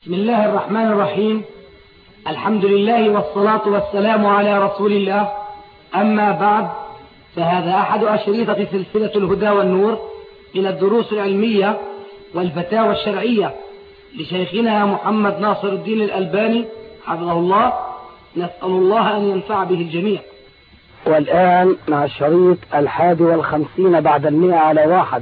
بسم الله الرحمن الرحيم. الحمد لله والصلاة والسلام على رسول الله. أما بعد، فهذا أحد أشريطة سلسلة الهدى والنور إلى الدروس العلمية والفتاوى الشرعية لشيخنا محمد ناصر الدين الألباني حفظه الله. نسأل الله أن ينفع به الجميع. والآن مع الشريط 51 بعد 100 على 1.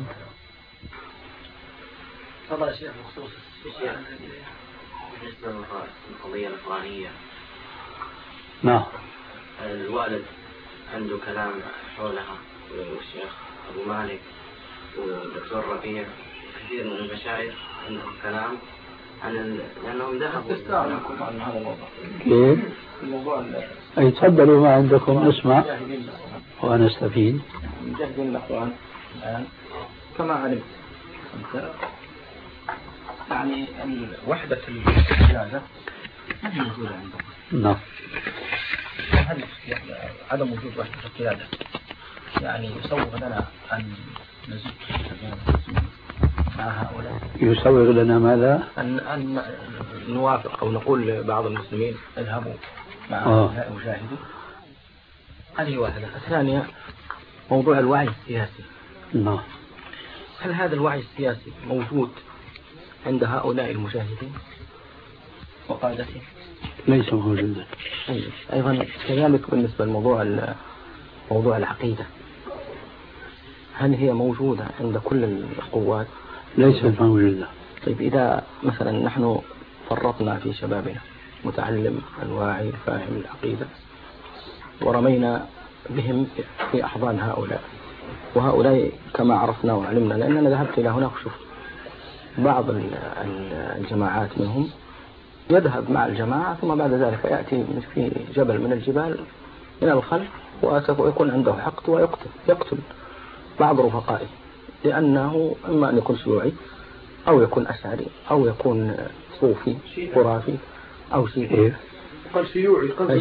تفضل يا شيخ. بخصوص بالنسبة للقضية الفلانية، نعم، الوالد عنده كلام حولها، والشيخ أبو مالك والدكتور ربيع كثير من المشايخ عندهم كلام عن لأنهم ذهبوا عن هذا الموضوع. كيف؟ أي تفضلوا ما عندكم نسمع وأنا استفيد. مجهدين الأخوان الآن كما علمت أنت، يعني وحدة القيادة هذه موجودة عندكم. نعم. هل عدم وجود وحدة القيادة يعني يسوغ لنا أن نزيد مع هؤلاء؟ يسوغ لنا ماذا؟ أن نوافق أو نقول لبعض المسلمين اذهبوا مع هؤلاء المجاهدين. هذه واحدة. الثانية موضوع الوعي السياسي. نعم. هل هذا الوعي السياسي موجود عند هؤلاء المجاهدين وقادتهم؟ ليس موجودا. أيضا كذلك بالنسبة لموضوع موضوع العقيدة، هل هي موجودة عند كل القوات؟ ليست موجودة. طيب إذا مثلا نحن فرطنا في شبابنا متعلم الواعي فاهم العقيدة ورمينا بهم في أحضان هؤلاء، وهؤلاء كما عرفنا وعلمنا لأننا ذهبت إلى هناك وشفت بعض الجماعات منهم يذهب مع الجماعة ثم بعد ذلك يأتي في جبل من الجبال من الخلف ويكون عنده حقد ويقتل بعض رفقائه، لأنه إما أن يكون شيوعي أو يكون أشعري أو يكون صوفي خرافي أو شيعي. قال شيوعي، قال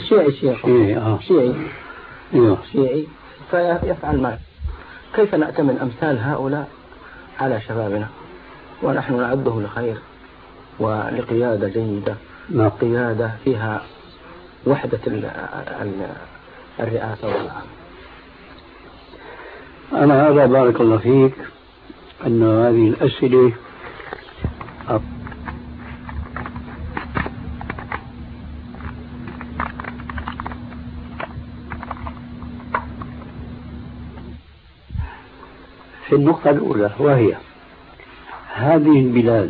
شيعي فيفعل ما. كيف نأتمن أمثال هؤلاء على شبابنا ونحن نعده لخير ولقيادة جيدة، قيادة فيها وحدة الرئاسة والعام؟ أنا أرى بارك الله فيك أن هذه الأسئلة في النقطة الأولى، وهي هذه البلاد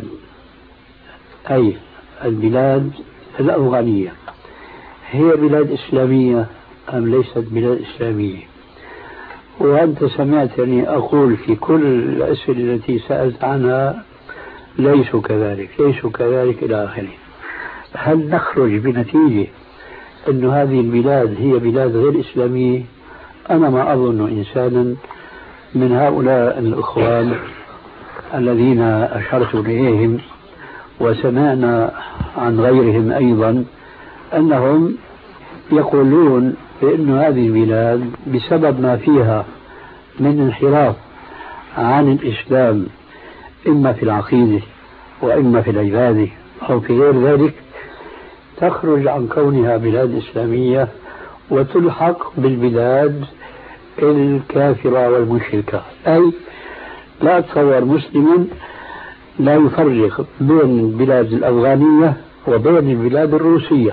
أي البلاد الأفغانية هي بلاد إسلامية أم ليست بلاد إسلامية؟ وأنت سمعتني أقول في كل الأسئلة التي سألت عنها ليسوا كذلك إلى آخره. هل نخرج بنتيجة أن هذه البلاد هي بلاد غير إسلامية؟ أنا ما أظن إنسانا من هؤلاء الإخوان الذين أشرت إليهم وسمعنا عن غيرهم أيضا أنهم يقولون بأن هذه البلاد بسبب ما فيها من انحراف عن الإسلام إما في العقيدة وإما في العبادة أو في غير ذلك تخرج عن كونها بلاد إسلامية وتلحق بالبلاد الكافرة والمشركة. أي لا أتصور مسلما لا يفرق بين البلاد الأفغانية وبين البلاد الروسية.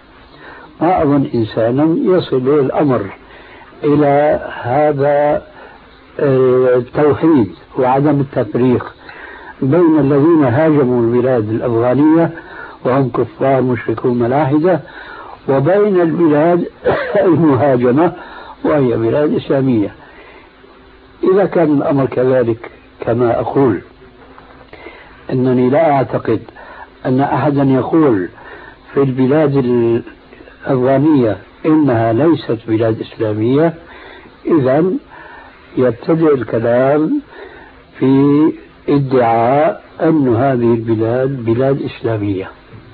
ما أظن إنسانا يصل به الأمر إلى هذا التوحيد وعدم التفريق بين الذين هاجموا البلاد الأفغانية وهم كفار مشركون ملاحدة وبين البلاد المهاجمة وهي بلاد إسلامية. إذا كان الأمر كذلك كما أقول، أنني لا أعتقد أن أحدا يقول في البلاد الأفغانية إنها ليست بلاد إسلامية، إذن يبتدئ الكلام في ادعاء أن هذه البلاد بلاد إسلامية.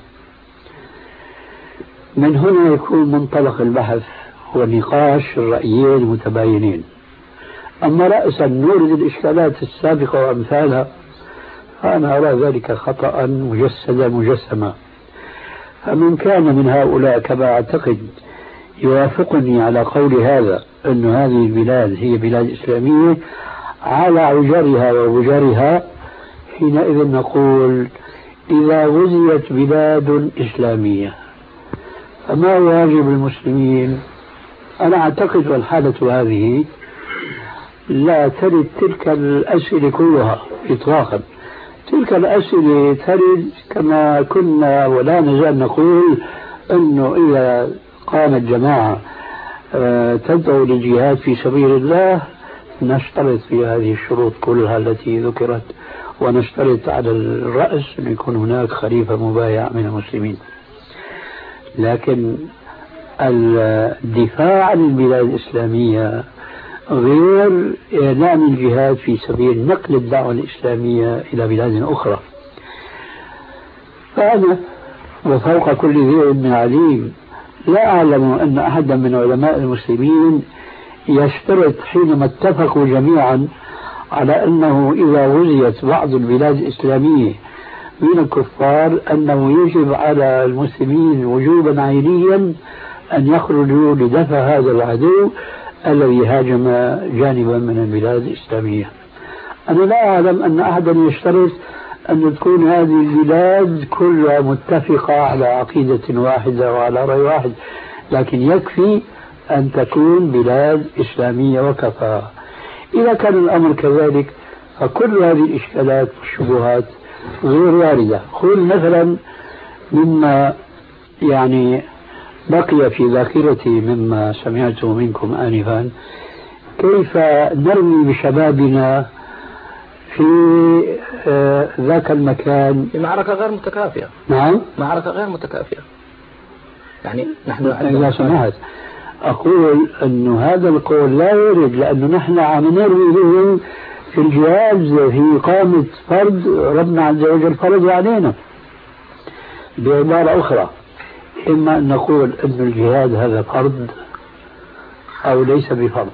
من هنا يكون منطلق البحث ونقاش الرأيين المتباينين. أما رأسا نورد الإشكالات السابقة وأمثالها فأنا أرى ذلك خطأ مجسدا مجسما. فمن كان من هؤلاء كما أعتقد يوافقني على قول هذا أن هذه البلاد هي بلاد إسلامية على عجرها ووجرها، حينئذ نقول إذا غزيت بلاد إسلامية فما واجب المسلمين؟ أنا أعتقد والحالة هذه لا ترد تلك الأسئلة كلها إطلاقا. تلك الأسئلة ترد كما كنا ولا نزال نقول أنه إذا قامت جماعة تدعو للجهاد في سبيل الله نشترط في هذه الشروط كلها التي ذكرت، ونشترط على الرأس أن يكون هناك خليفة مبايع من المسلمين. لكن الدفاع عن البلاد الإسلامية غير إعلان الجهاد في سبيل نقل الدعوة الإسلامية إلى بلاد أخرى. فأنا وفوق كل ذي علم عليم لا أعلم أن أحدا من علماء المسلمين يشترط حينما اتفقوا جميعا على أنه إذا غزيت بعض البلاد الإسلامية من الكفار أنه يجب على المسلمين وجوبا عينيا أن يخرجوا لدفع هذا العدو الذي هاجم جانبا من البلاد الإسلامية. أنا لا أعلم أن أحدا يشترط أن تكون هذه البلاد كلها متفقة على عقيدة واحدة وعلى رأي واحد، لكن يكفي أن تكون بلاد إسلامية وكفى. إذا كان الأمر كذلك فكل هذه الإشكالات والشبهات غير واردة. خذ مثلا مما يعني بقي في ذاكرتي مما سمعته منكم آنفا، كيف نرمي بشبابنا في ذاك المكان في معركة غير متكافئة. نعم، معركة غير متكافئة. يعني نحن إذا سمحت أقول أن هذا القول لا يرد، لأنه نحن عم نرمي بهم في الجهاد في إقامة فرض ربنا عز وجل فرض علينا. بعبارة أخرى، إما أن نقول أن الجهاد هذا فرض أو ليس بفرض،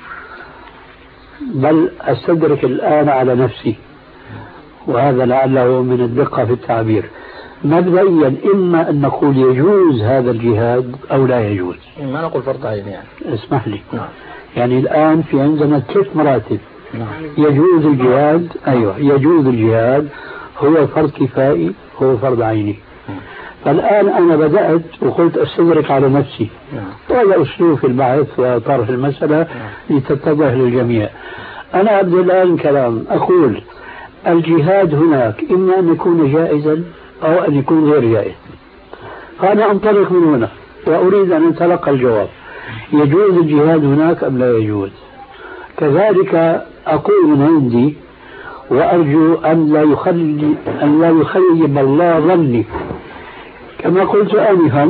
بل أستدرك الآن على نفسي، وهذا لعله من الدقة في التعبير. مبدئيا إما أن نقول يجوز هذا الجهاد أو لا يجوز، ما نقول فرض عين يعني. اسمح لي. نعم. يعني الآن في عندنا 3 مراتب. نعم. يجوز الجهاد، أيوة يجوز الجهاد، هو فرض كفائي، هو فرض عيني. فالآن أنا بدأت وقلت أستدرك على نفسي، وهذا أسلوب في البحث وطرح المسألة لتتضح للجميع. أنا أبدأ الآن كلام أقول الجهاد هناك إما أن يكون جائزا أو أن يكون غير جائز. فأنا أنطلق من هنا وأريد أن أتلقى الجواب، يجوز الجهاد هناك أم لا يجوز؟ كذلك أقول من عندي وأرجو أن لا يخيب الله ظني كما قلت آنفا.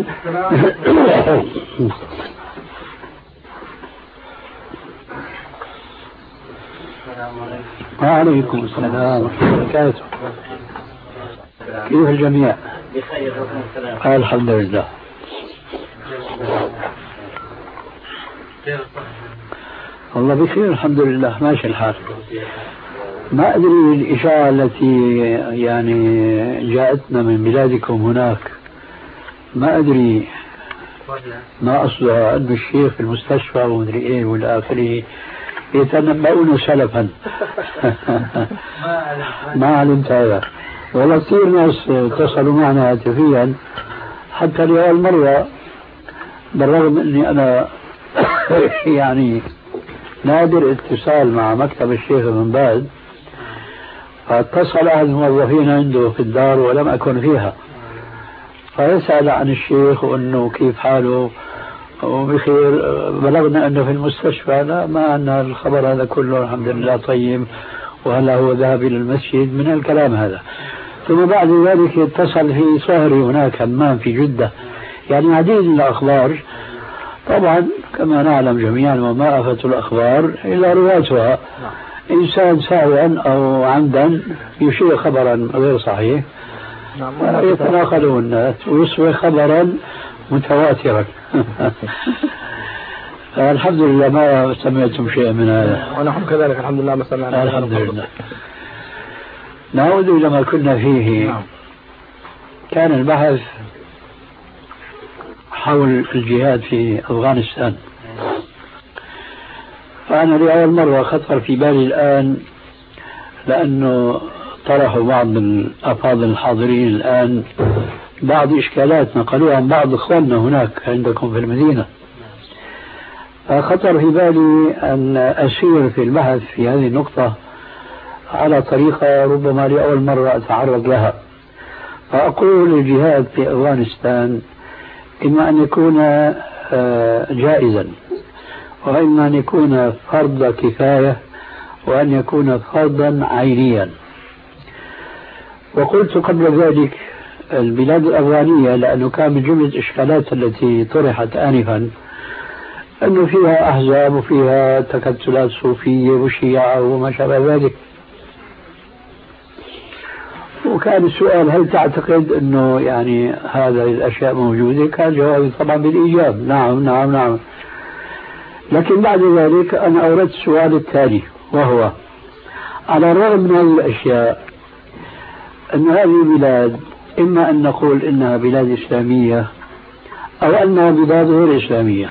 وعليكم السلام ورحمة الله وبركاته. كيف الجميع؟ بخير والسلام. الحمد لله. والله بخير الحمد لله، ماشي الحال. ما أدري الإشاعة التي يعني جاءتنا من بلادكم هناك، ما أدري ما أصلها، أن الشيخ في المستشفى ومدري إيه والى آخره يتنبؤون سلفا. ما علمت هذا. والله كثير ناس اتصلوا معنا هاتفيا حتى لأول مرة، بالرغم أني أنا يعني نادر اتصال مع مكتب الشيخ بن باز، فاتصل أحد الموظفين عنده في الدار ولم أكن فيها، فيسأل عن الشيخ وأنه كيف حاله وبخير. بلغنا أنه في المستشفى. لا، ما عندنا الخبر هذا كله، الحمد لله طيب، وهلا هو ذهب إلى المسجد من الكلام هذا. ثم بعد ذلك اتصل في صهري هناك همام في جدة، يعني عديد من الأخبار. طبعا كما نعلم جميعا وما آفة الأخبار إلا رواتها. إنسان ساهوا أو عمدا يشير خبرا غير صحيح يتناقلون الناس ويصبح خبرا متواترا. الحمد لله ما سمعتم شيئا من هذا. ونحن كذلك الحمد لله ما سمعنا. الحمد لله. نعود إلى ما كنا فيه. كان البحث حول الجهاد في أفغانستان، فأنا لأول مرة خطر في بالي الآن، لأنه طرحوا بعض الأفاضل الحاضرين الآن بعض إشكالات نقلوها عن بعض إخواننا هناك عندكم في المدينة، فخطر في بالي أن أسير في البحث في هذه النقطة على طريقة ربما لأول مرة أتعرض لها. فأقول الجهاد في أفغانستان إما أن يكون جائزا، وإما أن يكون فرض كفاية، وأن يكون فرضا عينيا. وقلت قبل ذلك البلاد الأفغانية، لأنه كان من جملة الإشكالات التي طرحت آنفا أنه فيها أحزاب وفيها تكتلات صوفية وشيعة وما شابه ذلك، وكان السؤال هل تعتقد أنه يعني هذه الأشياء موجودة؟ كان جوابي طبعا بالإيجاب، نعم نعم نعم. لكن بعد ذلك أنا أوردت السؤال التالي، وهو على الرغم من هذه الأشياء أن هذه البلاد إما أن نقول إنها بلاد إسلامية أو أنها بلاد غير إسلامية،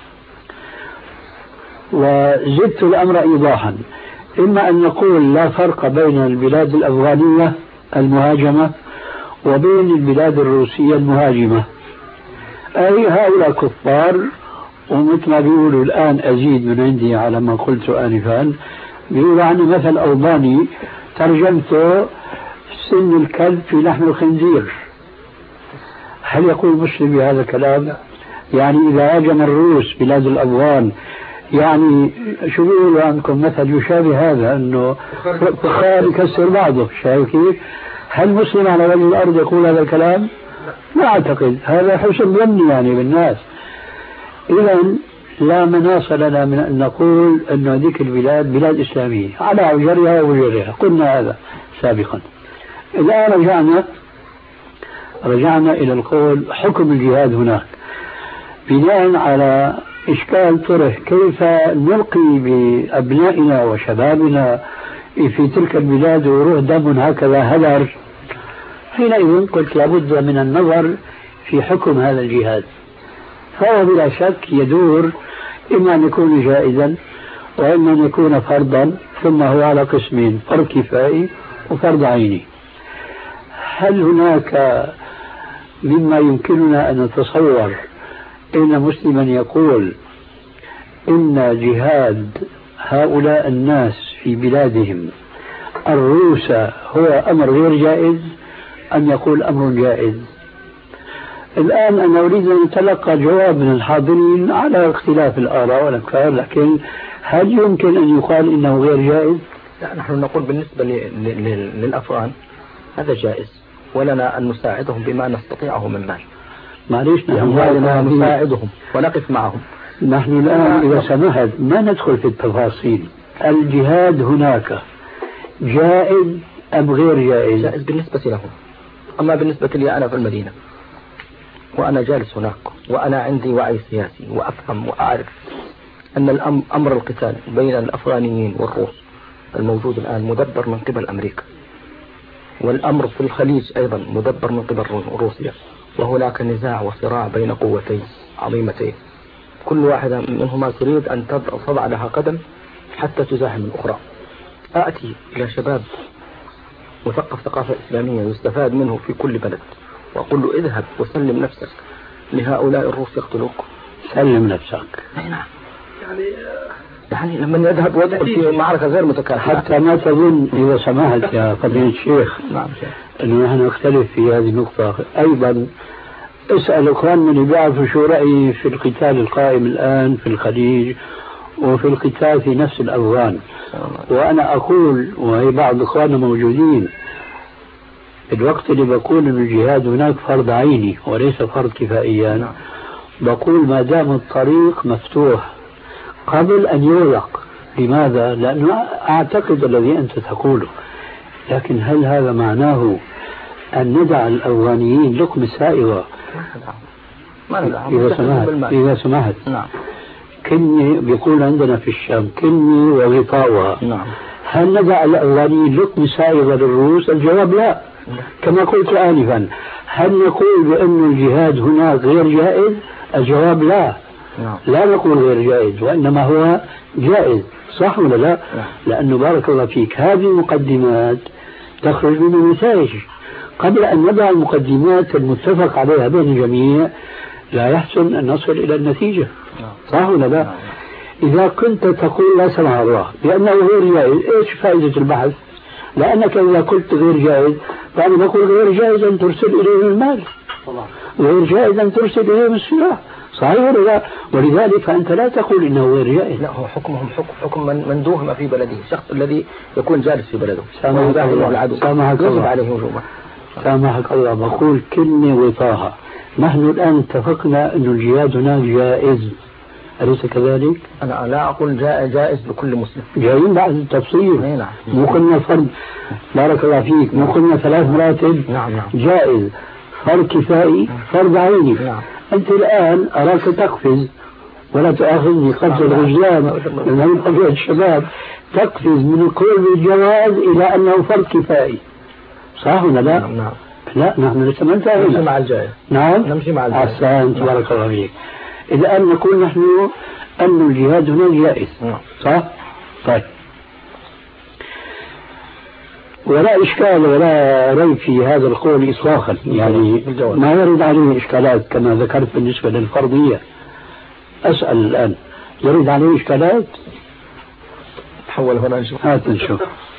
وزدت الأمر إيضاحا، إما أن نقول لا فرق بين البلاد الأفغانية المهاجمة وبين البلاد الروسية المهاجمة، أي هؤلاء كفار، ومثل ما بيقولوا الآن أزيد من عندي على ما قلت آنفا، بيقولوا عن مثل أوباني ترجمته سن الكلب في لحم الخنزير. هل يقول مسلم بهذا الكلام؟ يعني إذا هاجم الروس بلاد الأفغان، يعني شو بيقولوا عنكم مثل يشابه هذا، أنه فخار يكسر بعضه، شايف كيف؟ هل مسلم على وجه الأرض يقول هذا الكلام؟ لا أعتقد، هذا حسن ظني يعني بالناس. إذا لا مناص لنا من أن نقول أن هذه البلاد بلاد إسلامية على عجرها ووجرها، قلنا هذا سابقا. الآن رجعنا إلى القول حكم الجهاد هناك بناء على إشكال طرح، كيف نلقي بأبنائنا وشبابنا في تلك البلاد ويروح دم هكذا هدر؟ حينئذ قلت لابد من النظر في حكم هذا الجهاد، فهو بلا شك يدور إما أن يكون جائزا وإما أن يكون فرضا، ثم هو على قسمين، فرض كفائي وفرض عيني. هل هناك مما يمكننا أن نتصور إن مسلما يقول إن جهاد هؤلاء الناس في بلادهم الروس هو أمر غير جائز، أم يقول أمر جائز؟ الآن أنا أريد أن أتلقى جواب من الحاضرين على اختلاف الآراء والأفكار، لكن هل يمكن أن يقال إنه غير جائز؟ لا، نحن نقول بالنسبة للأفغان هذا جائز، ولنا أن نساعدهم بما نستطيعه من مال. معليش، نحن نساعدهم ونقف معهم. نحن الآن إذا سمحت ما ندخل في التفاصيل. الجهاد هناك جائز أم غير جائز؟ جائز بالنسبة لهم، أما بالنسبة لي أنا في المدينة وأنا جالس هناك وأنا عندي وعي سياسي وأفهم وأعرف أن أمر القتال بين الأفغانيين والروس الموجود الآن مدبر من قبل أمريكا، والأمر في الخليج أيضا مدبر من قبل روسيا، وهناك نزاع وصراع بين قوتين عظيمتين، كل واحدة منهما تريد أن تضع لها قدم حتى تزاحم الأخرى. أأتي إلى شباب مثقف ثقافة إسلامية يستفاد منه في كل بلد وأقول له اذهب وسلم نفسك لهؤلاء الروس يقتلوك؟ سلم نفسك. نعم، يعني لما يذهب ويدخل في معركة غير متكافئة. حتى ما تظن إذا سمحت يا فضيلة الشيخ أنه نحن نختلف في هذه النقطة أيضا. اسأل إخواننا اللي بيعرفوا شو رأيي في القتال القائم الآن في الخليج وفي القتال في نفس الأفغان. وأنا أقول، وهي بعض إخواننا موجودين، الوقت اللي بقول أن الجهاد هناك فرض عيني وليس فرض كفائيا، بقول ما دام الطريق مفتوح قبل أن يغلق. لماذا؟ لأنه أعتقد الذي أنت تقوله، لكن هل هذا معناه أن ندع الأفغانيين لقمة سائغة؟ إذا سمحت. نعم. كني بيقول عندنا في الشام كني وغطاؤها. نعم. هل ندع الأولانيين لقمة سائغة للرؤوس؟ الجواب لا. كما قلت آنفا، هل نقول بأن الجهاد هناك غير جائز؟ الجواب لا. لا نقول غير جائز، وإنما هو جائز. صح ولا لا؟ لأنه بارك الله فيك هذه المقدمات تخرج من النتائج. قبل أن نضع المقدمات المتفق عليها بين الجميع لا يحسن أن نصل إلى النتيجة. صح ولا لا؟ إذا كنت تقول لا سمح الله بأنه غير جائز، إيش فائدة البحث؟ لأنك إذا قلت غير جائز فأنا بقول غير جائز أن ترسل إليهم المال، غير جائز أن ترسل إليهم السلاح. صحيح ولا لا؟ ولذلك فأنت لا تقول إنه غير جائز. لا، هو حكمهم حكم من دوهم في بلده، الشخص الذي يكون جالس في بلده. سامحك الله، سامحك الله، بقول كلمة وطاها. نحن الآن اتفقنا أن الجهاد هناك جائز، أليس كذلك؟ أنا لا أقول جائز لكل مسلم. جايين بعد التفصيل. نعم. مو قلنا فرض، بارك الله فيك، مو قلنا 3 مراتب. نعم. جائز، فرض كفائي، فرض عيني. نعم. أنت الآن أراك تقفز، ولا تأخذني قفز الغزلان من قبل الشباب، تقفز من القول بالجواز إلى أنه فرض كفائي. صح ولا لا؟ نعم. لا، نحن لسه ما انتهينا. نمشي مع الجائز. نعم، نمشي مع الجائز. أحسنت، بارك الله فيك. الآن نقول نحن أن الجهاد هنا جائز. صح؟ طيب، ولا إشكال ولا ريب في هذا القول إطلاقا، يعني ما يرد عليه إشكالات كما ذكرت بالنسبة للفرضية. أسأل الآن، يرد عليه إشكالات؟ تحول هنا نشوف. هات نشوف.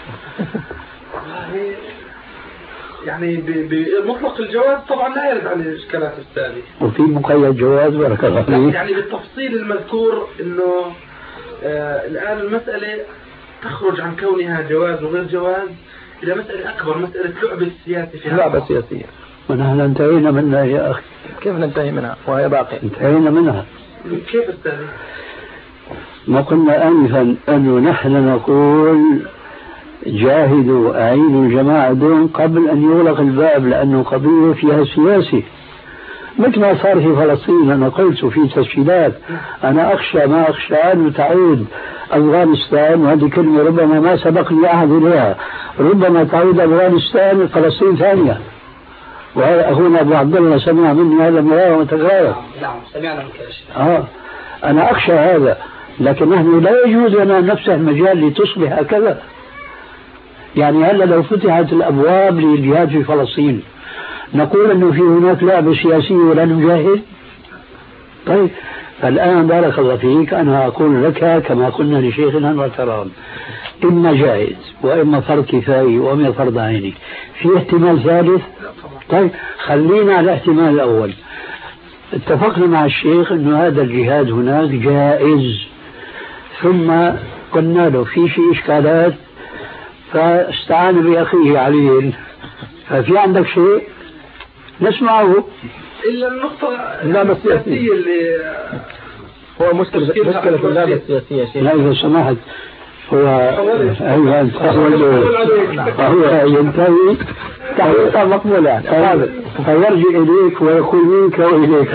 يعني بمطلق الجواز طبعا لا يرد عليه الإشكالات التالية. وفي مقيد جواز بارك الله فيك. يعني بالتفصيل المذكور إنه الآن المسألة تخرج عن كونها جواز وغير جواز إلى مسألة أكبر، مسألة لعبة سياسية فيها. لعبة سياسية. ونحن انتهينا منها يا أخي. كيف ننتهي منها وهي باقية؟ انتهينا منها. كيف استاذ؟ ما قلنا آنفا أنه نحن نقول جاهدوا أعينوا الجماعة دون قبل أن يغلق الباب، لأنه قضية فيها سياسي، مثل ما صار في فلسطين. أنا قلت في تسجيلات، أنا أخشى ما أخشى أن تعود أفغانستان، وهذه كلمة ربما ما سبقني أحد إليها، ربما تعود أفغانستان فلسطين ثانية. وأخونا أبو عبد الله سمع مني هذا مرارا وتكرارا. نعم، سمعنا منك. أنا أخشى هذا، لكن نحن لا يجوز لنا نفسه المجال لتصبح هكذا. يعني هلا لو فتحت الأبواب للجهاد في فلسطين نقول أنه في هناك لعبة سياسية ولا نجاهد؟ طيب، فالآن بارك الله فيك أنا أقول لك كما قلنا لشيخنا المحترم، إما جائز وإما فرض كفائي وإما فرض عيني. في احتمال ثالث؟ طيب، خلينا على الاحتمال الأول. اتفقنا مع الشيخ أنه هذا الجهاد هناك جائز، ثم قلنا له في شيء إشكالات فاستعان بأخيه علي، ففي عندك شيء نسمعه. إلا النقطة اللعبة السياسية اللي هو مشكلة اللعبة السياسية. لا إذا سمحت، هو أيوة فهو ينتهي تحقيقا مقبول يعني فيرجع إليك ويقول منك وإليك.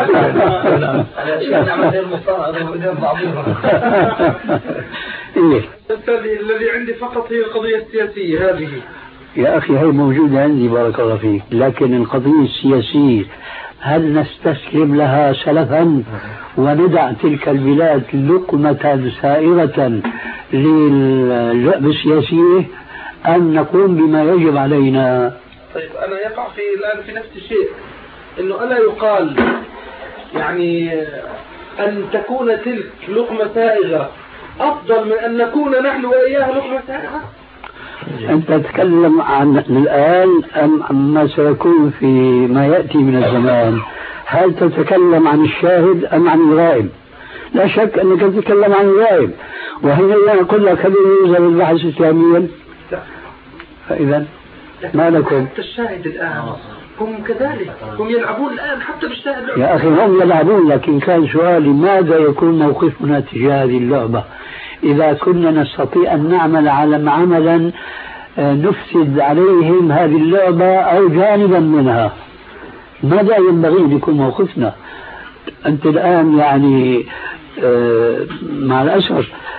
الذي عندي فقط هي القضية السياسية هذه. يا أخي هي موجودة عندي بارك الله فيك، لكن القضية السياسية هل نستسلم لها سلفا وندع تلك البلاد لقمة سائغة للعبة السياسية، أم نقوم بما يجب علينا؟ طيب، أنا يقع في الآن في نفس الشيء، إنه ألا يقال يعني أن تكون تلك لقمة سائغة أفضل من أن نكون نحن وإياه لقمة سائغة؟ أنت تتكلم عن الآن أم عما سيكون في ما يأتي من الزمان؟ هل تتكلم عن الشاهد أم عن الغائب؟ لا شك أنك تتكلم عن الغائب، وهنا أقول لك هل يوجد البحث إسلاميا؟ فإذا ما لكم؟ حتى الشاهد الآن هم كذلك، هم يلعبون الآن حتى بالشاهد. يا أخي هم يلعبون، لكن كان سؤالي ماذا يكون موقفنا تجاه هذه اللعبة إذا كنا نستطيع أن نعمل على عملا نفسد عليهم هذه اللعبة أو جانبا منها؟ ماذا ينبغي أن يكون موقفنا؟ أنت الآن يعني مع الأسف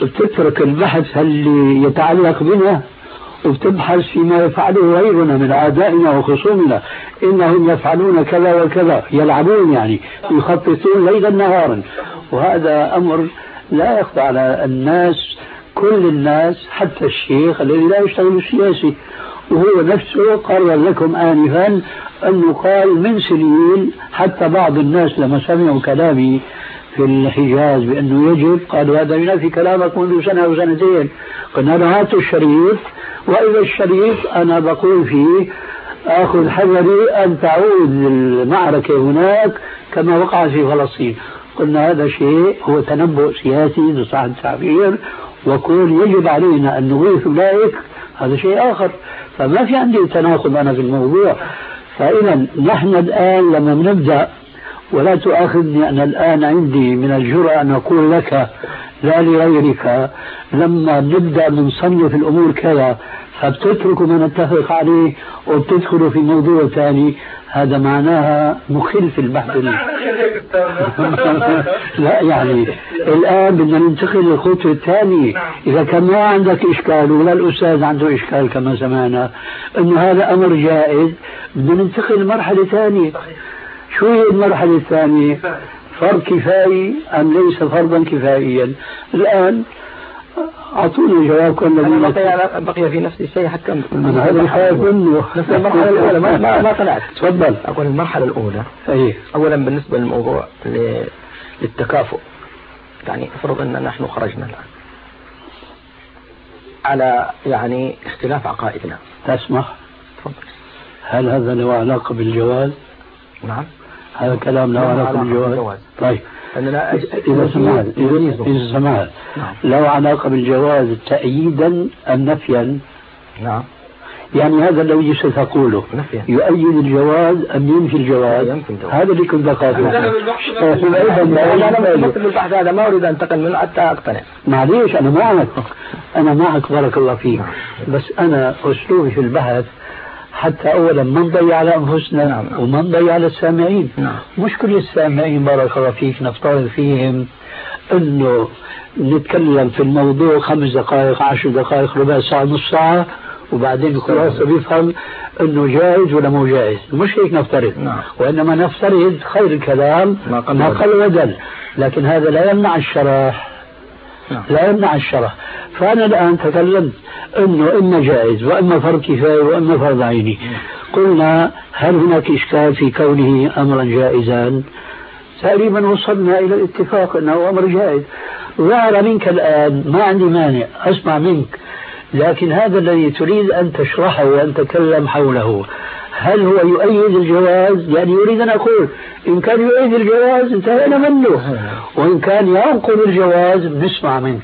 بتترك البحث اللي يتعلق بنا وبتبحث فيما يفعله غيرنا من أعدائنا وخصومنا، إنهم يفعلون كذا وكذا، يلعبون يعني، يخططون ليلا نهارا. وهذا أمر لا يخفى على الناس، كل الناس، حتى الشيخ الذي لا يشتغل سياسي، وهو نفسه قال لكم آنفا أنه قال من سنين، حتى بعض الناس لما سمعوا كلامي في الحجاز بأنه يجب، قالوا هذا ينافي كلامك منذ سنة أو سنتين. قلنا له هاتوا الشريف، وإذا الشريف أنا بقول فيه أخذ حذري أن تعود المعركة هناك كما وقع في فلسطين. قلنا هذا شيء هو تنبؤ سياسي بصح التعبير، وقول يجب علينا أن نغيث أولئك هذا شيء آخر. فما في عندي تناقض أنا في الموضوع. فإذا نحن الآن لما نبدأ، ولا تؤاخذني أنا الآن عندي من الجرأة أن أقول لك لا لغيرك، لما نبدأ نصنف الأمور كذا فبتتركوا ما نتفق عليه وبتدخلوا في موضوع ثاني، هذا معناها مخل في البحث. لا يعني الآن بدنا ننتقل للخطوة الثانية. إذا كان ما عندك إشكال ولا الأستاذ عنده إشكال كما سمعنا أنه هذا أمر جائز، بدنا ننتقل لمرحلة ثانية. شو هي المرحلة الثانية؟ فرض كفائي أم ليس فرضا كفائيا؟ الآن أعطوني جوابكم الذي بقي في نفس الشيء حتى أنا هذا خايف منه. نفس المرحلة الأولى ما طلعت. تفضل. أقول المرحلة الأولى أيه. أولا بالنسبة للموضوع للتكافؤ، يعني افرض أن نحن خرجنا الآن على يعني اختلاف عقائدنا. تسمح؟ تفضل. هل هذا له علاقة بالجواز؟ نعم. هذا كلام له علاقة بالجواز. طيب إذا سمعت له علاقة بالجواز تأييدا أم نفيا؟ نعم. يعني هذا الذي ستقوله نفيا. يؤيد الجواز أم ينفي الجواز؟ هذا اللي كنت أقاطعه. هذا ما أريد أن أنتقل منه حتى أقتنع. معليش أنا معك بارك الله فيك. بس أنا أسلوبي في البحث حتى أولا ما نضيع على أنفسنا وما نضيع على السامعين. مش كل السامعين بارك الله فيك نفترض فيهم أنه نتكلم في الموضوع 5 دقائق 10 دقائق ربع ساعة نص ساعة وبعدين خلاص بيفهم أنه جائز ولا مو جائز. مش هيك نفترض. وإنما نفترض خير الكلام ما قل ودل. لكن هذا لا يمنع الشرح. لا يمنع الشرح. فأنا الآن تكلمت أنه إما جائز وإما فرض كفاية وإما فرض عيني. قلنا هل هناك إشكال في كونه أمرا جائزا؟ تقريبا وصلنا إلى الاتفاق أنه أمر جائز. ظهر منك الآن ما عندي مانع أسمع منك، لكن هذا الذي تريد أن تشرحه وأن تتكلم حوله هل هو يؤيد الجواز؟ يعني يريد أن أقول إن كان يؤيد الجواز انتهينا منه، وإن كان ينقض الجواز بنسمع منك.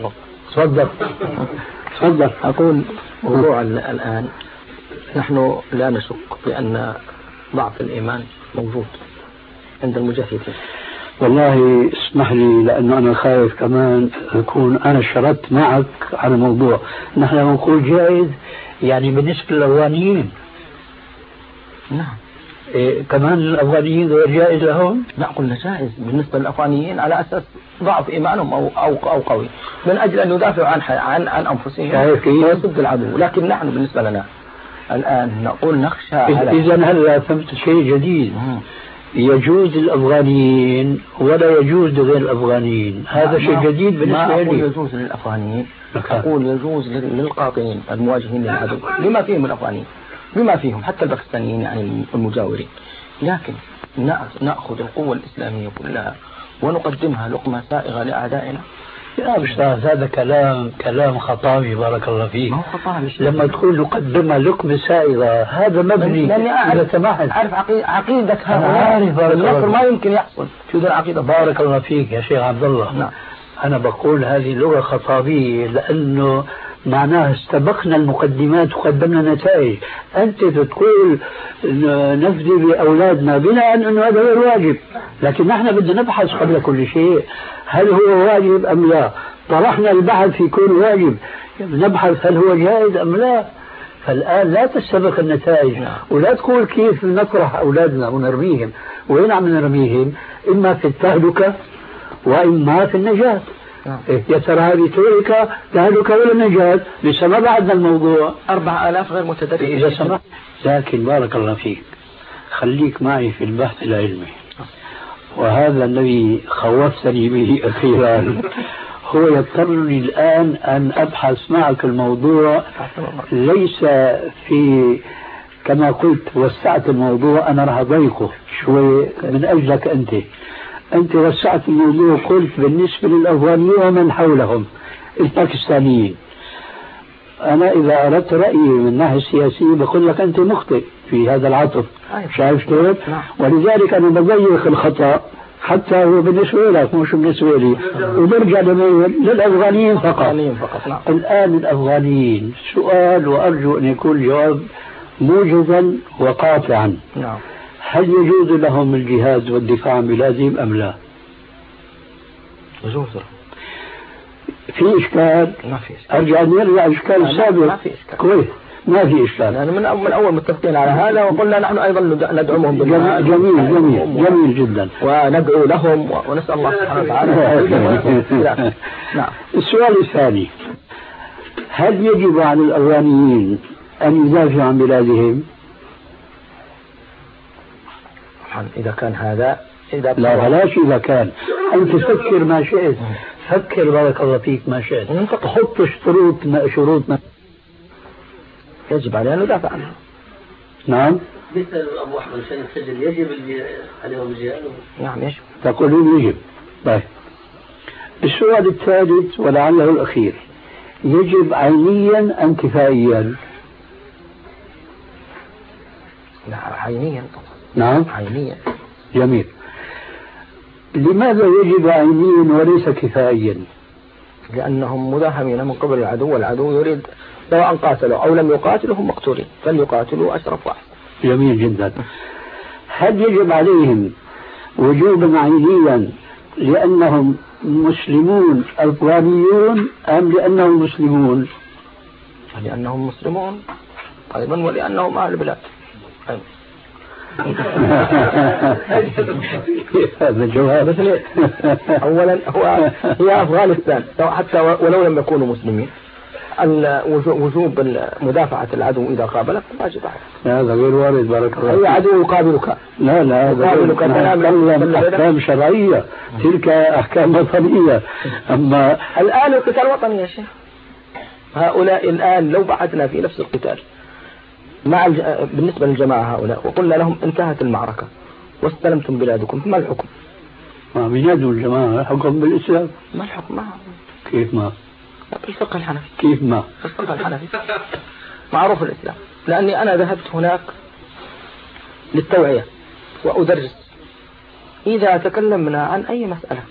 تفضل. أقول موضوع الآن نحن لا نشك بأن ضعف الإيمان موجود عند المجاهدين. والله اسمح لي لأنه أنا خايف كمان أكون أنا شردت معك على موضوع. نحن نقول جائز يعني بالنسبة للأفغانيين. نعم. كمان الأفغانيين غير جائز لهم؟ لا قلنا جائز بالنسبة للأفغانيين على أساس ضعف إيمانهم أو قوي، من أجل أن يدافعوا عن أنفسهم ويصد العدو. لكن نحن بالنسبة لنا الآن نقول نخشى إذا هلا فهمت شيء جديد. يجوز الأفغانيين ولا يجوز لغير الأفغانيين. هذا شيء جديد بالنسبة لي. ما أقول يجوز للأفغانيين، أقول يجوز للقاطنين المواجهين للعدو بما فيهم الأفغانيين بما فيهم حتى الباكستانيين يعني المجاورين. لكن نأخذ القوة الإسلامية كلها ونقدمها لقمة سائغة لأعدائنا. يا أستاذ هذا كلام خطابي بارك الله فيك. ما هو خطابي لما تقول نقدمها لقمة سائغة هذا مبني. لأني أعرف عقيدة هؤلاء. النصر ما يمكن يحصل في ذا العقيدة. بارك الله فيك يا شيخ عبد الله. نعم. أنا بقول هذه لغة خطابية لأنه معناها استبقنا المقدمات وقدمنا نتائج. أنت تقول نفدي بأولادنا بناء أنه هذا غير واجب، لكن نحن بدنا نبحث قبل كل شيء هل هو واجب أم لا. طرحنا البحث في كون واجب، نبحث هل هو جائز أم لا. فالآن لا تستبق النتائج ولا تقول كيف نطرح أولادنا ونرميهم. وين عم نرميهم؟ إما في التهلكة وإما في النجاة. يا ترى هذه تهلك تهلك ولا نجاة؟ لسه ما بعدنا الموضوع. 4000 غير متدرب إذا سمحت. لكن بارك الله فيك خليك معي في البحث العلمي، وهذا الذي خوفتني به أخيرا هو يضطرني الآن أن أبحث معك الموضوع، ليس في كما قلت وسعت الموضوع، أنا راح أضيقه شوي من أجلك أنت وسعت الموضوع، قلت بالنسبة للأفغانيين ومن حولهم الباكستانيين. أنا إذا أردت رأيي من الناحية السياسية بقول لك أنت مخطئ في هذا العطف. شايف كيف؟ ولذلك أنا بضيق الخطأ حتى هو بالنسبة لك مش بالنسبة لي، وبرجع للأفغانيين فقط. الآن الأفغانيين سؤال، وأرجو أن يكون الجواب موجزا وقاطعا. هل يجوز لهم الجهاد والدفاع عن بلادهم أم لا؟ يجوز. في إشكال؟ ما في إشكال. أرجع نرجع إشكال السابق. ما في إشكال. كويس، ما في إشكال. يعني من أول متفقين على هذا، وقلنا نحن أيضا ندعمهم بالجهاد. جميل جدا. وندعو لهم ونسأل الله سبحانه وتعالى. نعم. السؤال الثاني، هل يجب على الأفغانيين أن يدافعوا عن بلادهم؟ إذا كان هذا لا بلاش إذا كان. أنت فكر ما شئت، فكر بارك الله فيك ما شئت، حط شروط يجب علينا أن ندافع عنها. نعم. مثل أبو أحمد عشان يسجل يجب عليهم الجهاد. نعم يجب. تقولون يجب. طيب السؤال الثالث ولعله الأخير، يجب عينيا أم كفائيا؟ لا عينيا. نعم عينيا. جميل. لماذا يجب عينيا وليس كفائيا؟ لأنهم مداهمين من قبل العدو، والعدو يريد سواء قاتلوا أو لم يقاتلوا هم مقتولين، فليقاتلوا أشرف واحد. جميل جدا. هل يجب عليهم وجوبا عينيا لأنهم مسلمون أفغانيون أم لأنهم مسلمون؟ لأنهم مسلمون أيضا، ولأنهم أهل البلاد. هذا الجواب. أولا هي أفغانستان حتى ولو لم يكونوا مسلمين، وجوب مدافعة العدو إذا قابلك واجب عليك. هذا غير وارد بارك الله. أي عدو يقابلك؟ لا هذا يقابلك أحكام شرعية، تلك أحكام وطنية. أما الآن القتال وطني يا شيخ. هؤلاء الآن لو بعثنا في نفس القتال بالنسبة للجماعة هؤلاء وقلنا لهم انتهت المعركة واستلمتم بلادكم، ما الحكم؟ من يدعو الجماعة حكم بالإسلام. ما الحكم؟ ما كيف ما؟ بالفقه الحنفي. كيف ما؟ بالفقه الحنفي معروف الإسلام، لأني أنا ذهبت هناك للتوعية وأدرس. إذا تكلمنا عن أي مسألة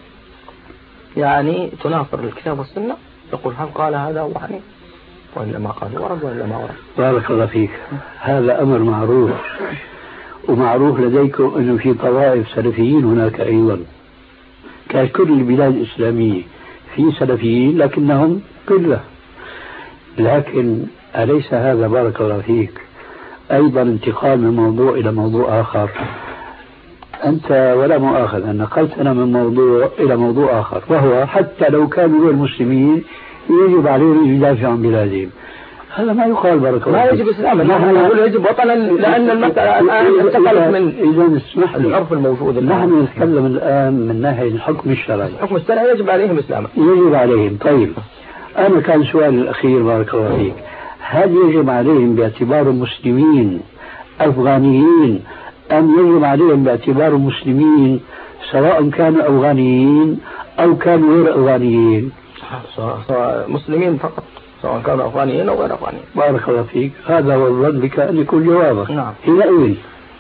يعني تناظر الكتاب والسنة يقول هل قال هذا أبو حنيفة وإلا ما قال ورد وإلا ما ورد. بارك الله فيك. هذا أمر معروف، ومعروف لديكم أنه في طوائف سلفيين هناك أيضا، ككل البلاد الإسلامية في سلفيين لكنهم قلة. لكن أليس هذا بارك الله فيك أيضا انتقال من موضوع إلى موضوع آخر؟ أنت ولا مؤاخذة نقلتنا من موضوع إلى موضوع آخر، وهو حتى لو كانوا غير مسلمين يجب عليهم أن يدافعوا عن بلادهم. هذا ما يقال بارك الله فيك. ما يجب إسلاما، نحن نقول يجب وطنا، لأن المسألة الآن انتقلت من إذا اسمح لي العرف الموجود. نحن نتكلم الآن من ناحية الحكم الشرعي. الحكم الشرعي يجب عليهم إسلاما. يجب عليهم. طيب أنا كان سؤالي الأخير بارك الله فيك، هل يجب عليهم باعتبار مسلمين أفغانيين أم يجب عليهم باعتبار مسلمين سواء كانوا أفغانيين أو كانوا غير أفغانيين؟ سواء مسلمين فقط، سواء كانوا أفغانيين أو غير أفغانيين. بارك الله فيك. هذا هو الظن بك أن يكون جوابك. نعم. حينئذ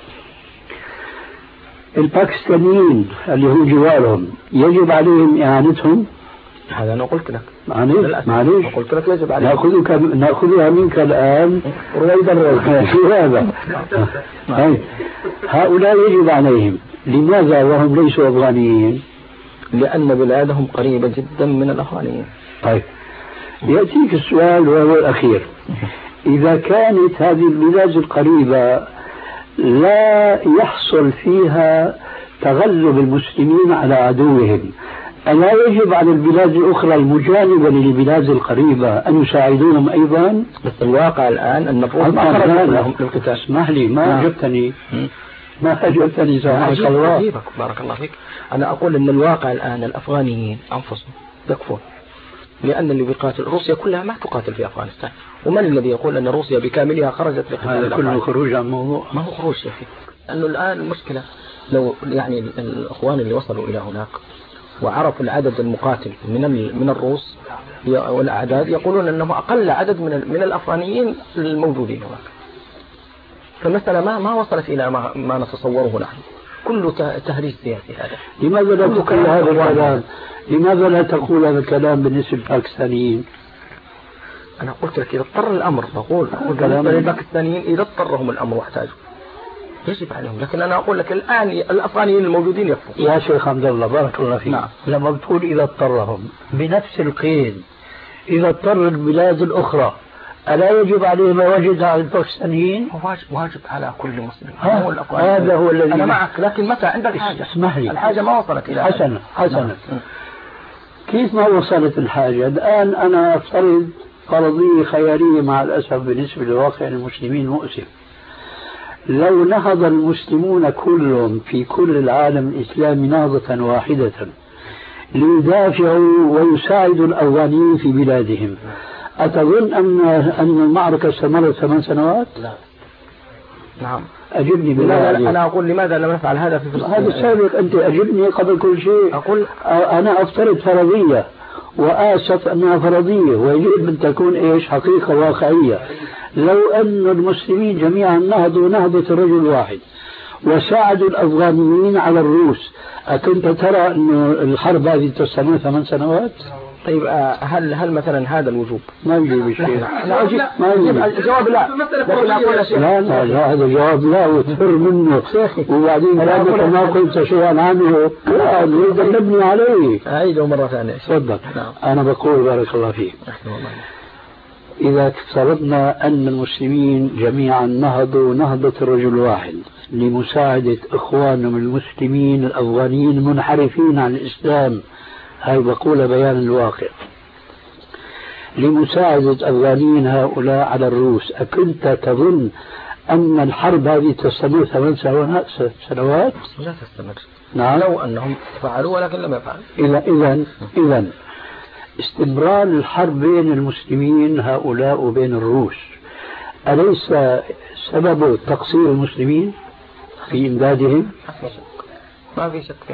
الباكستانيين اللي هو جوارهم يجب عليهم إعانتهم؟ هذا أنا قلت لك. معليش قلت لك يجب عليهم. نأخذها منك الآن رويدا في هذا. هؤلاء يجب عليهم. لماذا وهم ليسوا أفغانيين؟ لأن بلادهم قريبة جدا من الأفغانيين. طيب يأتيك السؤال وهو الأخير، إذا كانت هذه البلاد القريبة لا يحصل فيها تغلب المسلمين على عدوهم، ألا يجب على البلاد الأخرى المجانبة للبلاد القريبة أن يساعدونهم أيضا؟ بس الواقع الآن أن الروس ما خرجت لهم للقتال. اسمح لي ما أجبتني. ما أجبتني سامحك الله. بارك الله فيك. أنا أقول أن الواقع الآن الأفغانيين أنفسهم يكفون، لأن اللي بيقاتل روسيا كلها ما تقاتل في أفغانستان. ومن الذي يقول أن روسيا بكاملها خرجت لقتال هذا كله خروج عن موضوع. ما هو خروج يا أخي، لأنه الآن المشكلة لو يعني الأخوان اللي وصلوا إلى هناك وعرفوا العدد المقاتل من الروس والأعداد، يقولون أنه أقل عدد من الأفغانيين الموجودين هناك. فالمسألة ما وصلت إلى ما نتصوره نحن، كله تهريج سياسي. هذا لماذا لا تقول هذا الكلام؟ لماذا لا تقول هذا الكلام بالنسبة للباكستانيين؟ أنا قلت لك إذا اضطر الأمر، بقول بالنسبة للباكستانيين إذا اضطرهم الأمر واحتاجوا يجب عليهم، لكن أنا أقول لك الآن الأفغانيين الموجودين يكفون. يا شيخ حمد الله بارك الله فيك. نعم. لما بتقول إذا اضطرهم بنفس القيد، إذا اضطر البلاد الأخرى ألا يجب عليه ما وجد على الباكستانيين؟ واجب على كل مسلم. هذا هو الذي أنا معك، لكن متى عندك حاجة؟ اسمح لي، الحاجة ما وصلت إلى حسنا. كيف ما وصلت الحاجة؟ الآن أنا أفترض فرضية خيالية مع الأسف بالنسبة لواقع المسلمين مؤسف. لو نهض المسلمون كلهم في كل العالم الإسلامي نهضة واحدة ليدافعوا ويساعدوا الأفغانيين في بلادهم، أتظن أن المعركة استمرت 8 سنوات؟ لا. نعم. أجبني بالله. أنا أقول لماذا لم نفعل هذا في فلسطين؟ هذا السابق. أنت أجبني قبل كل شيء. أقول أنا أفترض فرضية وآسف أنها فرضية ويجب أن تكون إيش حقيقة واقعية. لو أن المسلمين جميعا نهضوا نهضة رجل واحد وساعدوا الأفغانيين على الروس، أكنت ترى أن الحرب هذه تستمر 8 سنوات؟ طيب هل مثلا هذا الوجوب؟ ما يجيب الشيء. لا أجيب. ما يجيب الجواب لا. لا هذا جواب لا وتفر منه وبعدين لابد ما قلت شيئا عنه لا نريد أن نبني عليه. أعيده مرة ثانية. تفضل. أنا بقول بارك الله فيك، إذا افترضنا أن المسلمين جميعا نهضوا نهضة رجل واحد لمساعدة إخوانهم المسلمين الأفغانيين المنحرفين عن الإسلام، هاي بقول بيان الواقع، لمساعدة أفغانيين هؤلاء على الروس، أكنت تظن أن الحرب هذه تستمر 8 سنوات؟ لا تستمر. نعم. لو أنهم فعلوا ولكن لم يفعلوا. إذا استمرار الحرب بين المسلمين هؤلاء وبين الروس أليس سبب تقصير المسلمين في إمدادهم؟ ما في شك في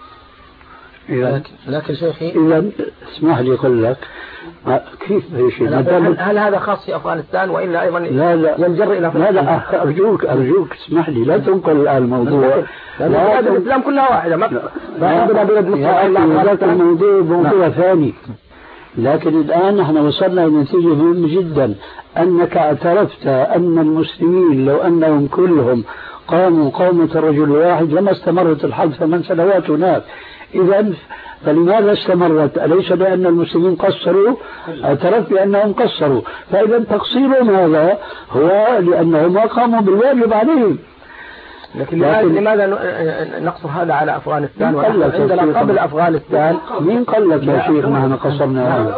هذا. لكن شيخي إذا اسمح لي أقول لك كيف هل هذا خاص في أفغانستان وإلا أيضا ينجر إلى فلسطين؟ لا أرجوك اسمح لي لا تنقل الآن الموضوع. لا الإسلام كلها واحدة. ما عندنا بلد مصر. موضوع ثاني. لكن الآن نحن وصلنا إلى نتيجة مهمة جدا، أنك اعترفت أن المسلمين لو أنهم كلهم قاموا قومة رجل واحد لما استمرت الحرب 8 سنوات هناك. إذا فلماذا استمرت؟ أليس لأن المسلمين قصروا؟ اعترفت بأنهم قصروا، فإذا تقصيرهم هذا هو لأنهم ما قاموا بالواجب عليهم. لكن لماذا نقصر هذا على أفغانستان عندنا قبل أفغانستان؟ مين قال لك يا شيخ نحن قصرنا هذا؟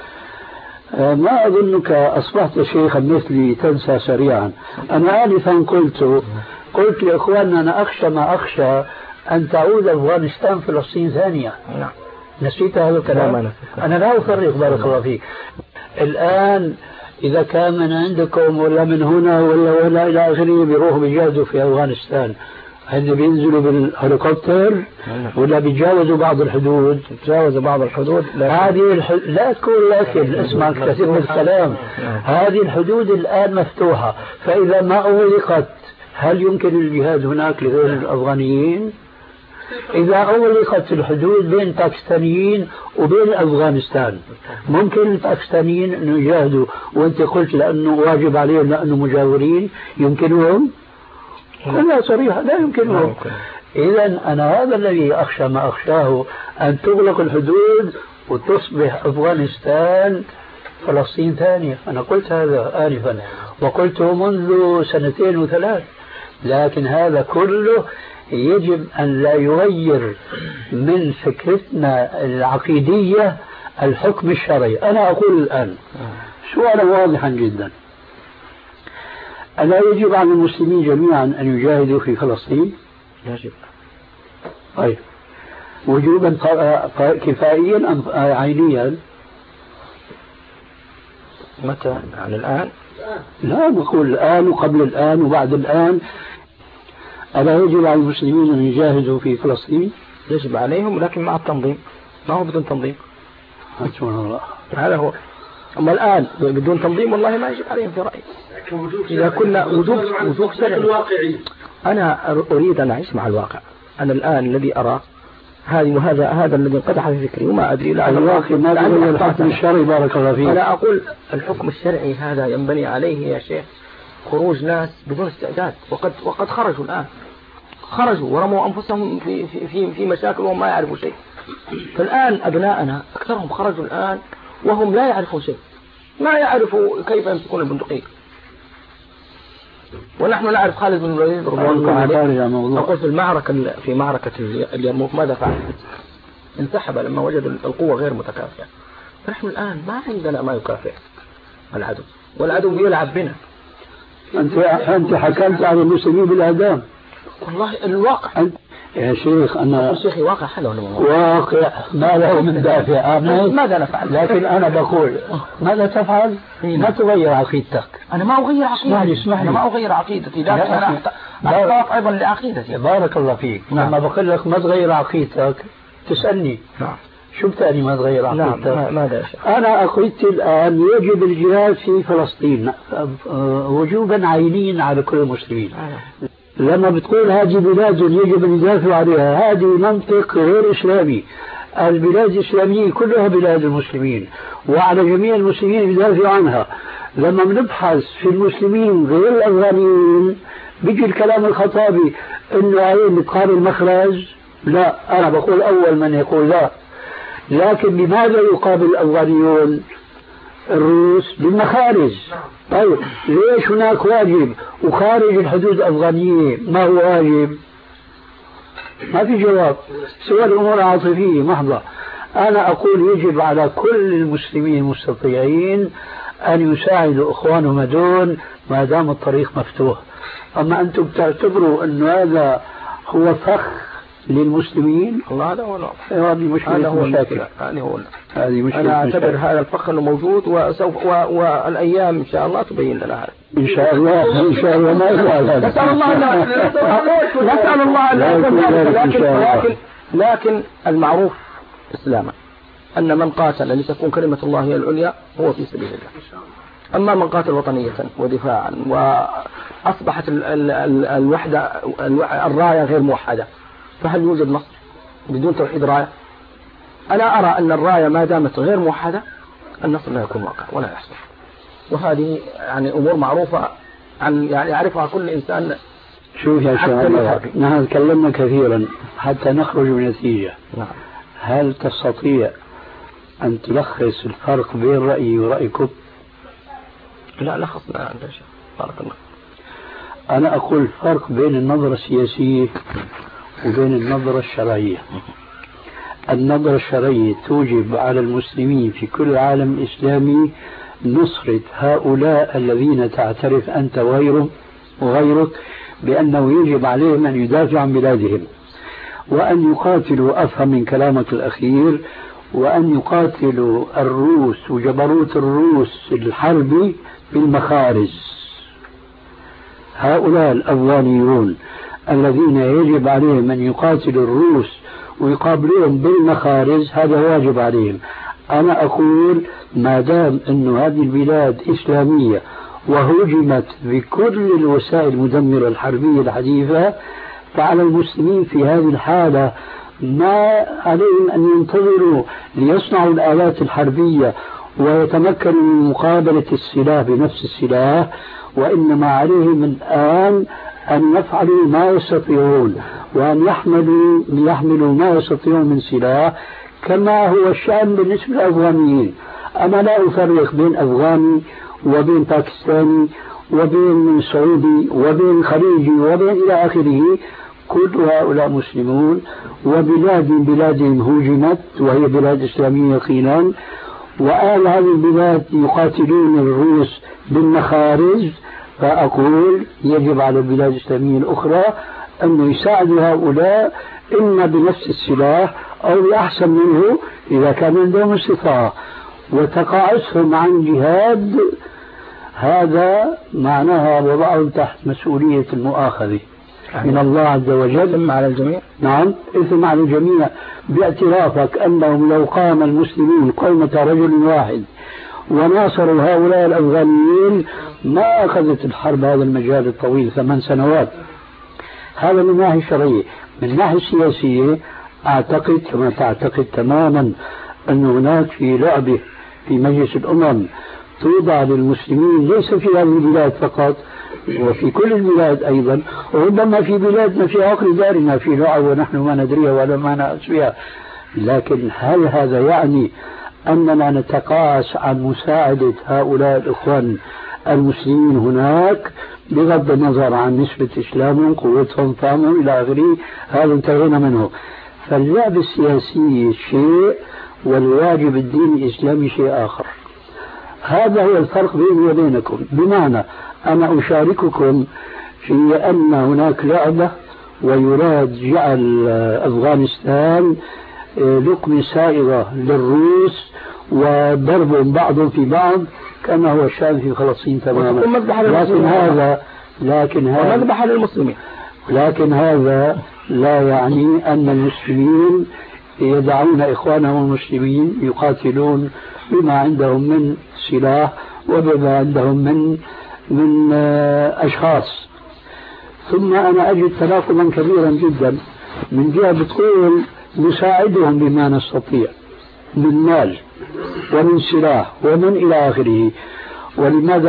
ما أظنك أصبحت شيخا مثلي تنسى سريعا. أنا آنفا قلت لإخواننا أنا أخشى ما أخشى أن تعود أفغانستان فلسطين ثانية. نسيت هذا الكلام؟ أنا لا أفرق بارك الله فيك. الآن إذا كان من عندكم ولا من هنا ولا إلى آخره بيروحوا بيجاهدوا في أفغانستان، هل بينزلوا بالهليكوبتر ولا بيتجاوزوا بعض الحدود؟ بيتجاوزوا بعض الحدود. لا تقول لكن اسمع كثير من الكلام. هذه الحدود الآن مفتوحة، فإذا ما أغلقت هل يمكن الجهاد هناك لغير الأفغانيين؟ إذا أغلقت الحدود بين باكستانيين وبين أفغانستان ممكن الباكستانيين أن يجاهدوا، وأنت قلت لأنه واجب عليهم لأنه مجاورين، يمكنهم؟ لا صريحة لا يمكنهم. إذا أنا هذا الذي أخشى ما أخشاه، أن تغلق الحدود وتصبح أفغانستان فلسطين ثانية. أنا قلت هذا آنفا وقلته منذ 2 و3 سنين، لكن هذا كله يجب أن لا يغير من فكرتنا العقيدية الحكم الشرعي. أنا أقول الآن سؤالا واضحا جدا: ألا يجب على المسلمين جميعا أن يجاهدوا في فلسطين؟ يجب. طيب، وجوبا كفائيا أم عينيا؟ متى؟ يعني الآن؟ لا، نقول الآن وقبل الآن وبعد الآن. ألا يجب على المسلمين أن يجاهدوا في فلسطين؟ يجب عليهم، لكن مع التنظيم، ما هو بدون تنظيم. سبحان الله. هذا هو. أما الآن بدون تنظيم والله ما يجب عليهم في رأيي. إذا كنا وجوب شرعي، أنا أريد أن أعيش مع الواقع. أنا الآن الذي أرى هذا الذي انقدح في فكري وما أدري لعل الواقع ما هو الحكم الشرعي. بارك الله فيك. أنا أقول الحكم الشرعي هذا ينبني عليه يا شيخ خروج ناس بدون استعداد، وقد خرجوا الآن، خرجوا ورموا أنفسهم في مشاكل وهم ما يعرفوا شيء. فالآن أبناءنا أكثرهم خرجوا الآن وهم لا يعرفون شيء، ما يعرفوا كيف يمسكون البندقية. ونحن نعرف خالد بن الوليد رضي الله عنه أقول في معركة اليرموك ماذا فعل؟ انسحب لما وجد القوة غير متكافئة. فنحن الآن ما عندنا ما يكافئ العدو، والعدو يلعب بنا. أنت حكمت على المسلمين بالإعدام. والله الواقع يا شيخ، أنا شيخي واقع هذا واقع ما له من دافع. ماذا نفعل؟ لكن أنا بقول ماذا تفعل؟ ما تغير عقيدتك. أنا ما أغير عقيدتي. اسمح لي. أنا ما أغير عقيدتي، لكن أنا أحتاط أيضا لعقيدتي. بارك الله فيك. لما بقول لك ما تغير عقيدتك تسألني نعم شو بتعني ما تغير عقيدتك؟ ماذا؟ أنا عقيدتي الآن يجب الجهاد في فلسطين وجوبا عينيا على كل المسلمين. لما بتقول هذه بلاد يجب أن يدافعوا عليها، هذه منطق غير إسلامي. البلاد الإسلامية كلها بلاد المسلمين، وعلى جميع المسلمين يدافعوا عنها. لما بنبحث في المسلمين غير الأفغانيين بيجي الكلام الخطابي إنه عين بتقابل المخرج. لا، أنا بقول أول من يقول لا. لكن لماذا يقابل الأفغانيون الروس بالمخارج؟ طيب ليش هناك واجب وخارج الحدود الأفغانية ما هو واجب؟ ما في جواب، سوى الأمور عاطفية محضة. أنا أقول يجب على كل المسلمين المستطيعين أن يساعدوا إخوانهم هذول ما دام الطريق مفتوح. أما أنتم بتعتبروا أن هذا هو فخ للمسلمين، الله هذا هو هذه مشكلة مشاكل. هذه مشكلة. أنا أعتبر هذا الفخ أنه موجود، والأيام إن شاء الله تبين لنا هذا. إن شاء الله إن شاء الله ما يفعل هذا. نسأل الله لكن المعروف إسلاما أن من قاتل لتكون كلمة الله هي العليا هو في سبيل الله. أما من قاتل وطنية ودفاعا وأصبحت الوحدة الراية غير موحدة، فهل يوجد نصر بدون توحيد راية؟ أنا أرى أن الراية ما دامت غير موحدة النصر لا يكون واقع ولا يحصل. وهذه يعني أمور معروفة يعني يعرفها كل إنسان. شوف يا شباب، نحن تكلمنا كثيرا حتى نخرج بنتيجة. نعم. هل تستطيع أن تلخص الفرق بين رأيي ورأيكم؟ لا لخصنا عند شيء. بارك الله. أنا أقول الفرق بين النظرة السياسية وبين النظرة الشرعية. النظرة الشرعية توجب على المسلمين في كل العالم الإسلامي نصرة هؤلاء الذين تعترف أنت وغيرك بأنه يجب عليهم أن يدافعوا عن بلادهم، وأن يقاتلوا، أفهم من كلامك الأخير، وأن يقاتلوا الروس وجبروت الروس الحربي بالمخارج. هؤلاء الأفغانيون الذين يجب عليهم أن يقاتلوا الروس ويقابلوهم بالمخارج هذا واجب عليهم. أنا أقول ما دام أن هذه البلاد إسلامية وهجمت بكل الوسائل المدمرة الحربية الحديثة، فعلى المسلمين في هذه الحالة ما عليهم أن ينتظروا ليصنعوا الآلات الحربية ويتمكنوا من مقابلة السلاح بنفس السلاح، وإنما عليهم الآن أن يفعلوا ما يستطيعون وأن يحملوا ما يستطيعون من سلاح كما هو الشأن بالنسبة للأفغانيين. أنا لا أفرق بين أفغاني وبين باكستاني وبين سعودي وبين خليجي وبين إلى آخره. كل هؤلاء مسلمون، وبلاد من بلادهم هوجمت وهي بلاد إسلامية يقينا، وآل هذه البلاد يقاتلون الروس بالمخارج. فأقول يجب على البلاد الإسلامية الأخرى أن يساعدوا هؤلاء إما بنفس السلاح أو بأحسن منه إذا كان عندهم استطاعة، وتقاعسهم عن جهاد هذا معناها وضعهم تحت مسؤولية المؤاخذة من الله عز وجل. إثم على الجميع. نعم، إثم على الجميع باعترافك أنهم لو قام المسلمون قومة رجل واحد وناصروا هؤلاء الأفغانيين ما أخذت الحرب هذا المجال الطويل 8 سنوات. هذا من الناحية الشرعية. من الناحية السياسية أعتقد كما تعتقد تماما أن هناك في لعبة في مجلس الأمم توضع للمسلمين ليس في هذه البلاد فقط وفي كل البلاد أيضا، وربما في بلادنا في عقر دارنا في لعب ونحن ما ندريها ولا ما نأس بها. لكن هل هذا يعني أننا نتقاعس عن مساعدة هؤلاء الإخوان المسلمين هناك بغض النظر عن نسبة إسلامهم قوتهم فهمهم إلى آخره؟ هذا انتهينا منه. فاللعب السياسي شيء والواجب الديني الإسلامي شيء آخر. هذا هو الفرق بيني وبينكم، بمعنى أنا أشارككم في أن هناك لعبة ويراد جعل أفغانستان لقمة سائغة للروس وضرب بعضهم في بعض كما هو الشأن في فلسطين تماما. لكن هذا لا يعني أن المسلمين يدعون إخوانهم المسلمين يقاتلون بما عندهم من سلاح وبما عندهم من أشخاص. ثم أنا أجد تناقضا كبيرا جدا. من جهة بتقول نساعدهم بما نستطيع من مال ومن سلاح ومن إلى آخره، ولماذا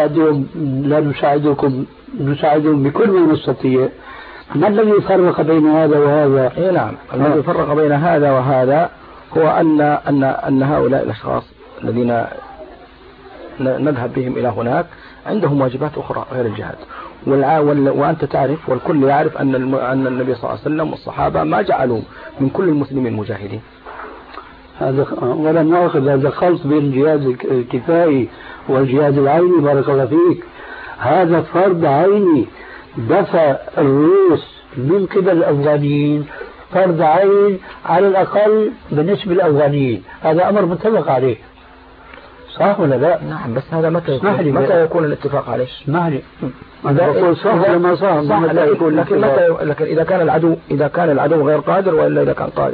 لا نساعدهم بكل ما نستطيع؟ ما الذي فرق بين هذا وهذا؟ إيه نعم، الذي فرق بين هذا وهذا هو أن هؤلاء الأشخاص الذين نذهب بهم إلى هناك عندهم واجبات أخرى غير الجهاد، وأنت تعرف والكل يعرف أن النبي صلى الله عليه وسلم والصحابة ما جعلوا من كل المسلمين مجاهدين. هذا ولا نأخذ هذا خلط بين الجهاد الكفائي والجهاد العيني. بارك الله فيك. هذا فرض عيني دفع الروس من قبل الأفغانيين، فرض عين على الأقل بالنسبة للأفغانيين. هذا أمر متفق عليه، صح ولا لا؟ نعم، بس هذا متى يكون الاتفاق عليه؟ اسمح لي، أنا بقول صح ولا ما صح؟ لكن إذا كان العدو غير قادر وإلا إذا كان قادر.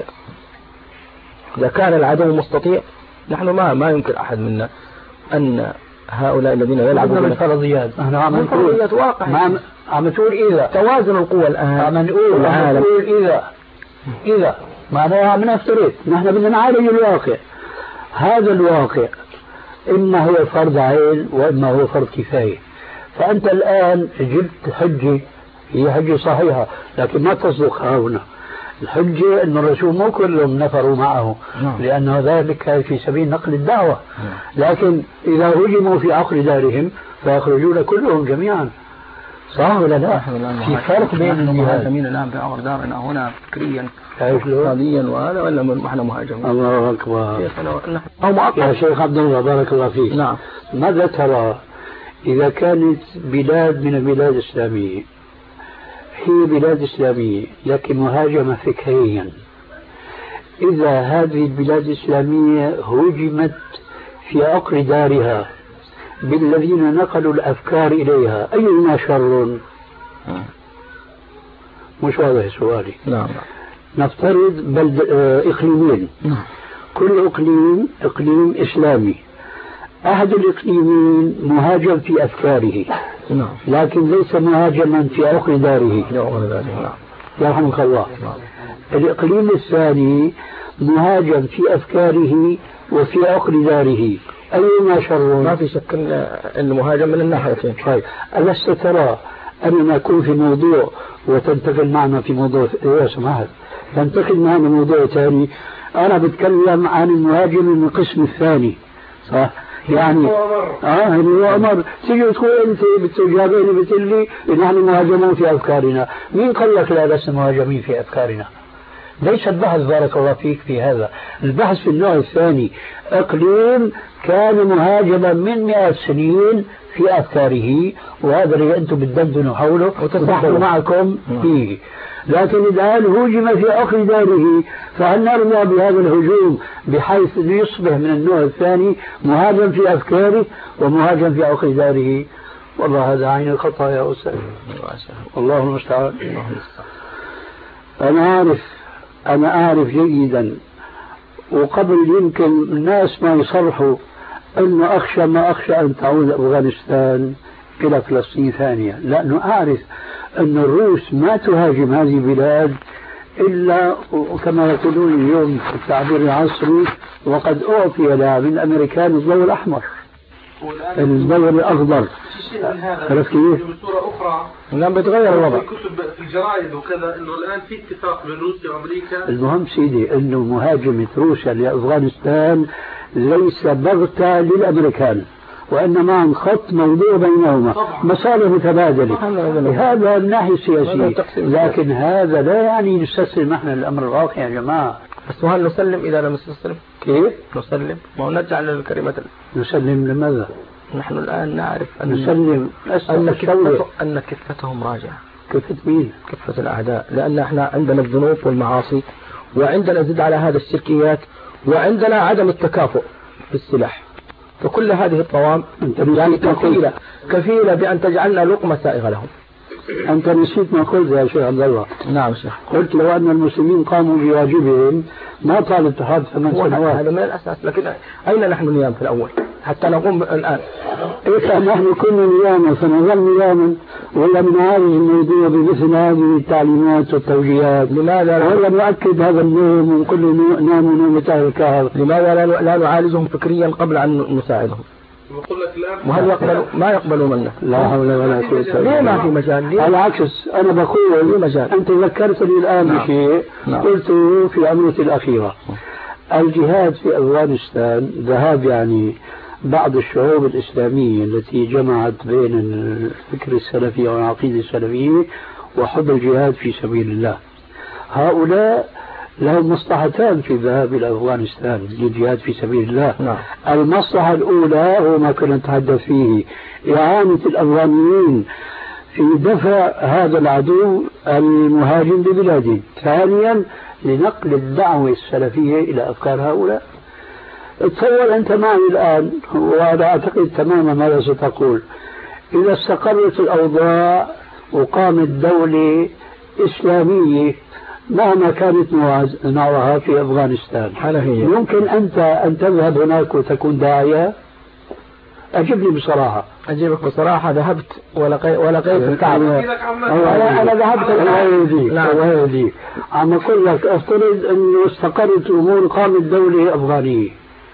إذا كان العدو مستطيع نحن ما يمكن أحد منا أن هؤلاء الذين يلعبون بالفرضيات نحن عم نقول عم تقول إذا توازن القوى الآن عم نقول إذا معناها عم نفترض نحن بدنا نعالج الواقع. هذا الواقع إما هو فرض عين وإما هو فرض كفاية. فأنت الآن جبت حجة هي حجة صحيحة لكن ما تصدق هنا. الحجة أن الرسول مو كلهم نفروا معه لأنه ذلك في سبيل نقل الدعوة، لكن إذا هجموا في عقر دارهم فيخرجون كلهم جميعا، صح ولا لا؟ في فرق بين المهاجمين الآن في عقر دارنا هنا فكريا اقتصاديا وهذا ولا نحن مهاجمين؟ الله أكبر. يا شيخ عبد الله بارك الله فيك. نعم. ماذا ترى إذا كانت بلاد من البلاد الإسلامية هي بلاد إسلامية لكن مهاجمة فكريا، إذا هذه البلاد الإسلامية هجمت في عقر دارها بالذين نقلوا الأفكار إليها أيهما شر؟ مش واضح سؤالي. نعم. نفترض إقليمين، كل إقليم إسلامي، أحد الإقليمين مهاجم في أفكاره لكن ليس مهاجما في عقر داره. يرحمك الله. الإقليم الثاني مهاجم في أفكاره وفي عقر داره، أيما شر؟ ما في شك أن المهاجم من الناحيتين. طيب ألست ترى أننا نكون في موضوع وتنتقل معنا في موضوع سماحت تنتقل معنا موضوع ثاني؟ أنا بتكلم عن المهاجم من القسم الثاني، صح؟ يعني هو أمر تيجي تقول أنت بتجابيني بتقول لي نحن مهاجمون في أفكارنا. مين قال لك لا لسنا مهاجمين في أفكارنا؟ ليس البحث بارك الله فيك في هذا. البحث في النوع الثاني، إقليم كان مهاجما من 100 سنين في أفكاره، وهذا اللي أنتم بتدندنوا حوله ونحن معكم فيه. لكن الآن هوجم في عقر داره، فهل نرضى بهذا الهجوم بحيث يصبح من النوع الثاني مهاجم في أفكاره ومهاجم في عقر داره؟ والله هذا عين الخطأ يا أستاذ، الله المستعان. أنا أعرف جيدا، وقبل يمكن الناس ما يصرحوا أنه أخشى ما أخشى أن تعود أفغانستان إلى فلسطين ثانية، لأنه أعرف أن الروس ما تهاجم هذه البلاد إلا كما يقولون اليوم في التعبير العصري وقد أعطي لها من الأمريكان الضوء الأحمر، الضوء الأخضر. عرفت كيف؟ بصورة أخرى الآن بيتغير الوضع في كتب في الجرائد وكذا إنه الآن في اتفاق بين روسيا وأمريكا. المهم سيدي إنه مهاجمة روسيا لأفغانستان ليس بغتة للأمريكان، وإنما خط موضوع بينهما، مصالح متبادلة. هذا من ناحية سياسية، لكن هذا لا يعني نستسلم نحن للأمر الواقع يا جماعة. بس وهل نسلم إذا لم نستسلم؟ كيف؟ نسلم ونجعل الكلمة. نسلم لماذا؟ نحن الآن نعرف أن نسلم أن كفتهم راجعة. كفة مين؟ كفة الأعداء، لأن احنا عندنا الذنوب والمعاصي، وعندنا زد على هذا الشركيات، وعندنا عدم التكافؤ في السلاح. فكل هذه الطوام يعني كفيلة بأن تجعلنا لقمة سائغة لهم. أنت نسيت ما قلت يا شيخ عبد الله. نعم شيخ. قلت لو أن المسلمين قاموا بواجبهم ما طال الاتحاد 8 سنوات. هذا من الأساس، لكن أين نحن نيام في الأول حتى نقوم الآن؟ إذا نحن كنا نياما فنظل نياما، ولا نعالج الموضوع بمثل هذه التعليمات والتوجيهات؟ لماذا ولا نؤكد هذا النوم ونقول نام نومة أهل الكهف؟ لماذا لا نعالجهم فكريا قبل أن نساعدهم؟ وهل ما يقبلوا منا؟ لا حول ولا قوة إلا بالله. ليه ما في مجال؟ على العكس أنا بقول مجال. أنت ذكرتني الآن بشيء قلته في عمرتي الأخيرة. الجهاد في أفغانستان ذهاب يعني بعض الشعوب الإسلامية التي جمعت بين الفكر السلفي والعقيدة السلفية وحب الجهاد في سبيل الله. هؤلاء لهم مصلحتان في الذهاب إلى أفغانستان للجهاد في سبيل الله. المصلحة الأولى هو ما كنا نتحدث فيه، إعانة الأفغانيين في دفع هذا العدو المهاجم ببلادهم. ثانيا لنقل الدعوة السلفية إلى أفكار هؤلاء. تصور أنت معي الآن، وأنا أعتقد تماما ماذا ستقول، إذا استقرت الأوضاع وقامت دولة إسلامية مهما كانت نوعها في أفغانستان، يمكن أنت أن تذهب هناك وتكون داعية؟ أجبني بصراحة. أجيبك بصراحة، ذهبت ولقيت التعب. أنا ذهبت الآن عم أقول لك أفترض أنه استقرت أمور قامت دولة أفغانية،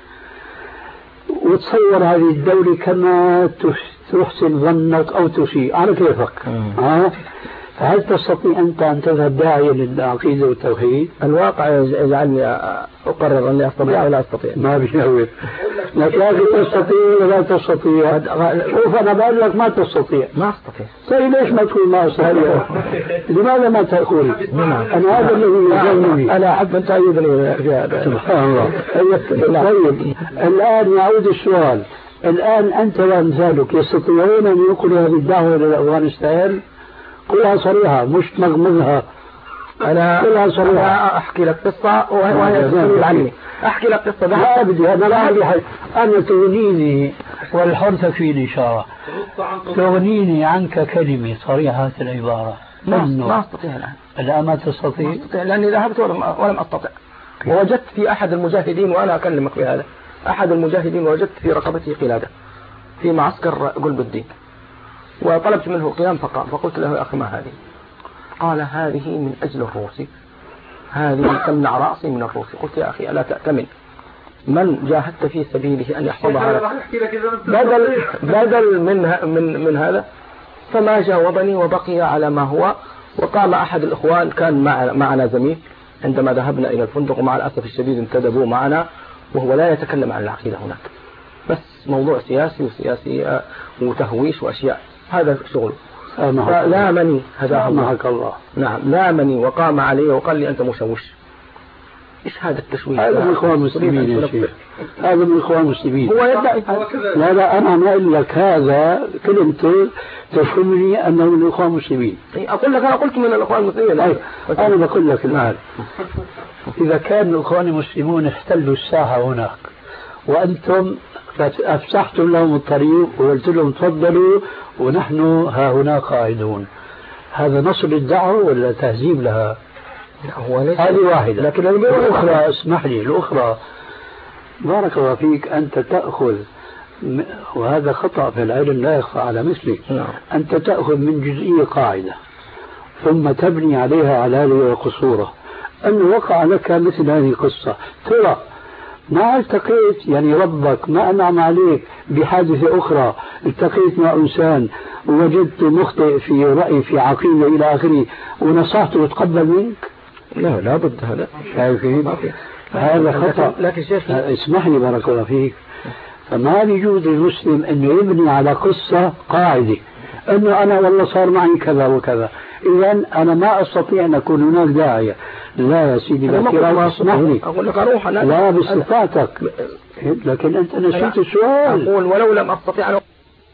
وتصور هذه الدولة كما تحسن ظنك أو تسيء على كيفك. هل تستطيع أنت أن تذهب داعية للعقيدة والتوحيد؟ الواقع يجعلني أقرر أني أستطيع أو لا أستطيع. ما بينوي لكن تستطيع ولا تستطيع. شوف أنا بقول لك ما تستطيع. ما أستطيع. طيب ليش ما تقول ما أستطيع؟ لماذا ما تقول؟ أنا هذا الذي يجنني. أنا أحب أن تأيدني في هذا. سبحان الله. طيب الآن يعود السؤال، الآن أنت وأمثالك يستطيعون أن ينقلوا هذه الدعوة إلى أفغانستان؟ قلها صريحة مش مغمضها. أنا صريحة. أحكي لك قصة وهي تسأل عني. أحكي لك قصة. لا بدي أنا لا أبي أنا تغنيني والحر تكفيني إشارة. تغنيني عنك كلمة صريحة العبارة. ما أستطيع الآن. لا ما تستطيع. ما أستطيع لأني ذهبت ولم أستطع. ووجدت في أحد المجاهدين، وأنا أكلمك في هذا، أحد المجاهدين وجدت في رقبته قلادة في معسكر قلب الدين، وطلبت منه القيام فقام، فقلت له يا أخي ما هذه؟ قال هذه من أجل الروسي، هذه تمنع رأسي من الروسي. قلت يا أخي ألا تأتمن من جاهدت في سبيله أن يحفظها بدل من هذا؟ فما جاوبني وبقي على ما هو. وقام أحد الإخوان كان معنا زميل عندما ذهبنا إلى الفندق، ومع الأسف الشديد انتدبوا معنا، وهو لا يتكلم عن العقيدة هناك، بس موضوع سياسي وسياسي وتهويش وأشياء، هذا شغله. فلامني هداه الله. نعم لامني وقام علي وقال لي أنت مشوش. إيش هذا التشويش؟ هذا من إخوان المسلمين يا شيخ، هذا من إخوان المسلمين. هو يدعي. لا أنا ما أقول لك هذا كلمته تفهمني أنه من إخوان المسلمين. أقول لك أنا قلت من الإخوان المسلمين. أنا بقول لك الآن إذا كان الإخوان المسلمون احتلوا الساحة هناك وأنتم أفسحتم لهم الطريق وقلت لهم تفضلوا ونحن ها هنا قاعدون، هذا نصر الدعوة ولا تهزيم لها؟ هذه واحدة. لكن الأخرى اسمح لي، الأخرى بارك الله فيك أنت تأخذ، وهذا خطأ في العلم لا يخفى على مثلك، أنت تأخذ من جزئية قاعدة ثم تبني عليها علالي وقصورة. أن وقع لك مثل هذه القصة، ترى ما التقيت يعني ربك ما أنعم عليك بحادثة أخرى، التقيت مع إنسان ووجدت مخطئ في رأي في عقيدة إلى آخره ونصحته وتقبل منك؟ لا بد. هذا شايفين هذا خطأ. لكن شيخ اسمح لي بارك الله فيك، فما بيجوز للمسلم أنه يبني على قصة قاعدة أنه أنا والله صار معي كذا وكذا إذن أنا ما أستطيع أن أكون هناك داعية. لا يا سيدي باكرام اسمح لي، أقول لك أروح أنا لا باستطاعتك، لكن أنت نسيت السؤال. أقول ولو لم أستطيع أن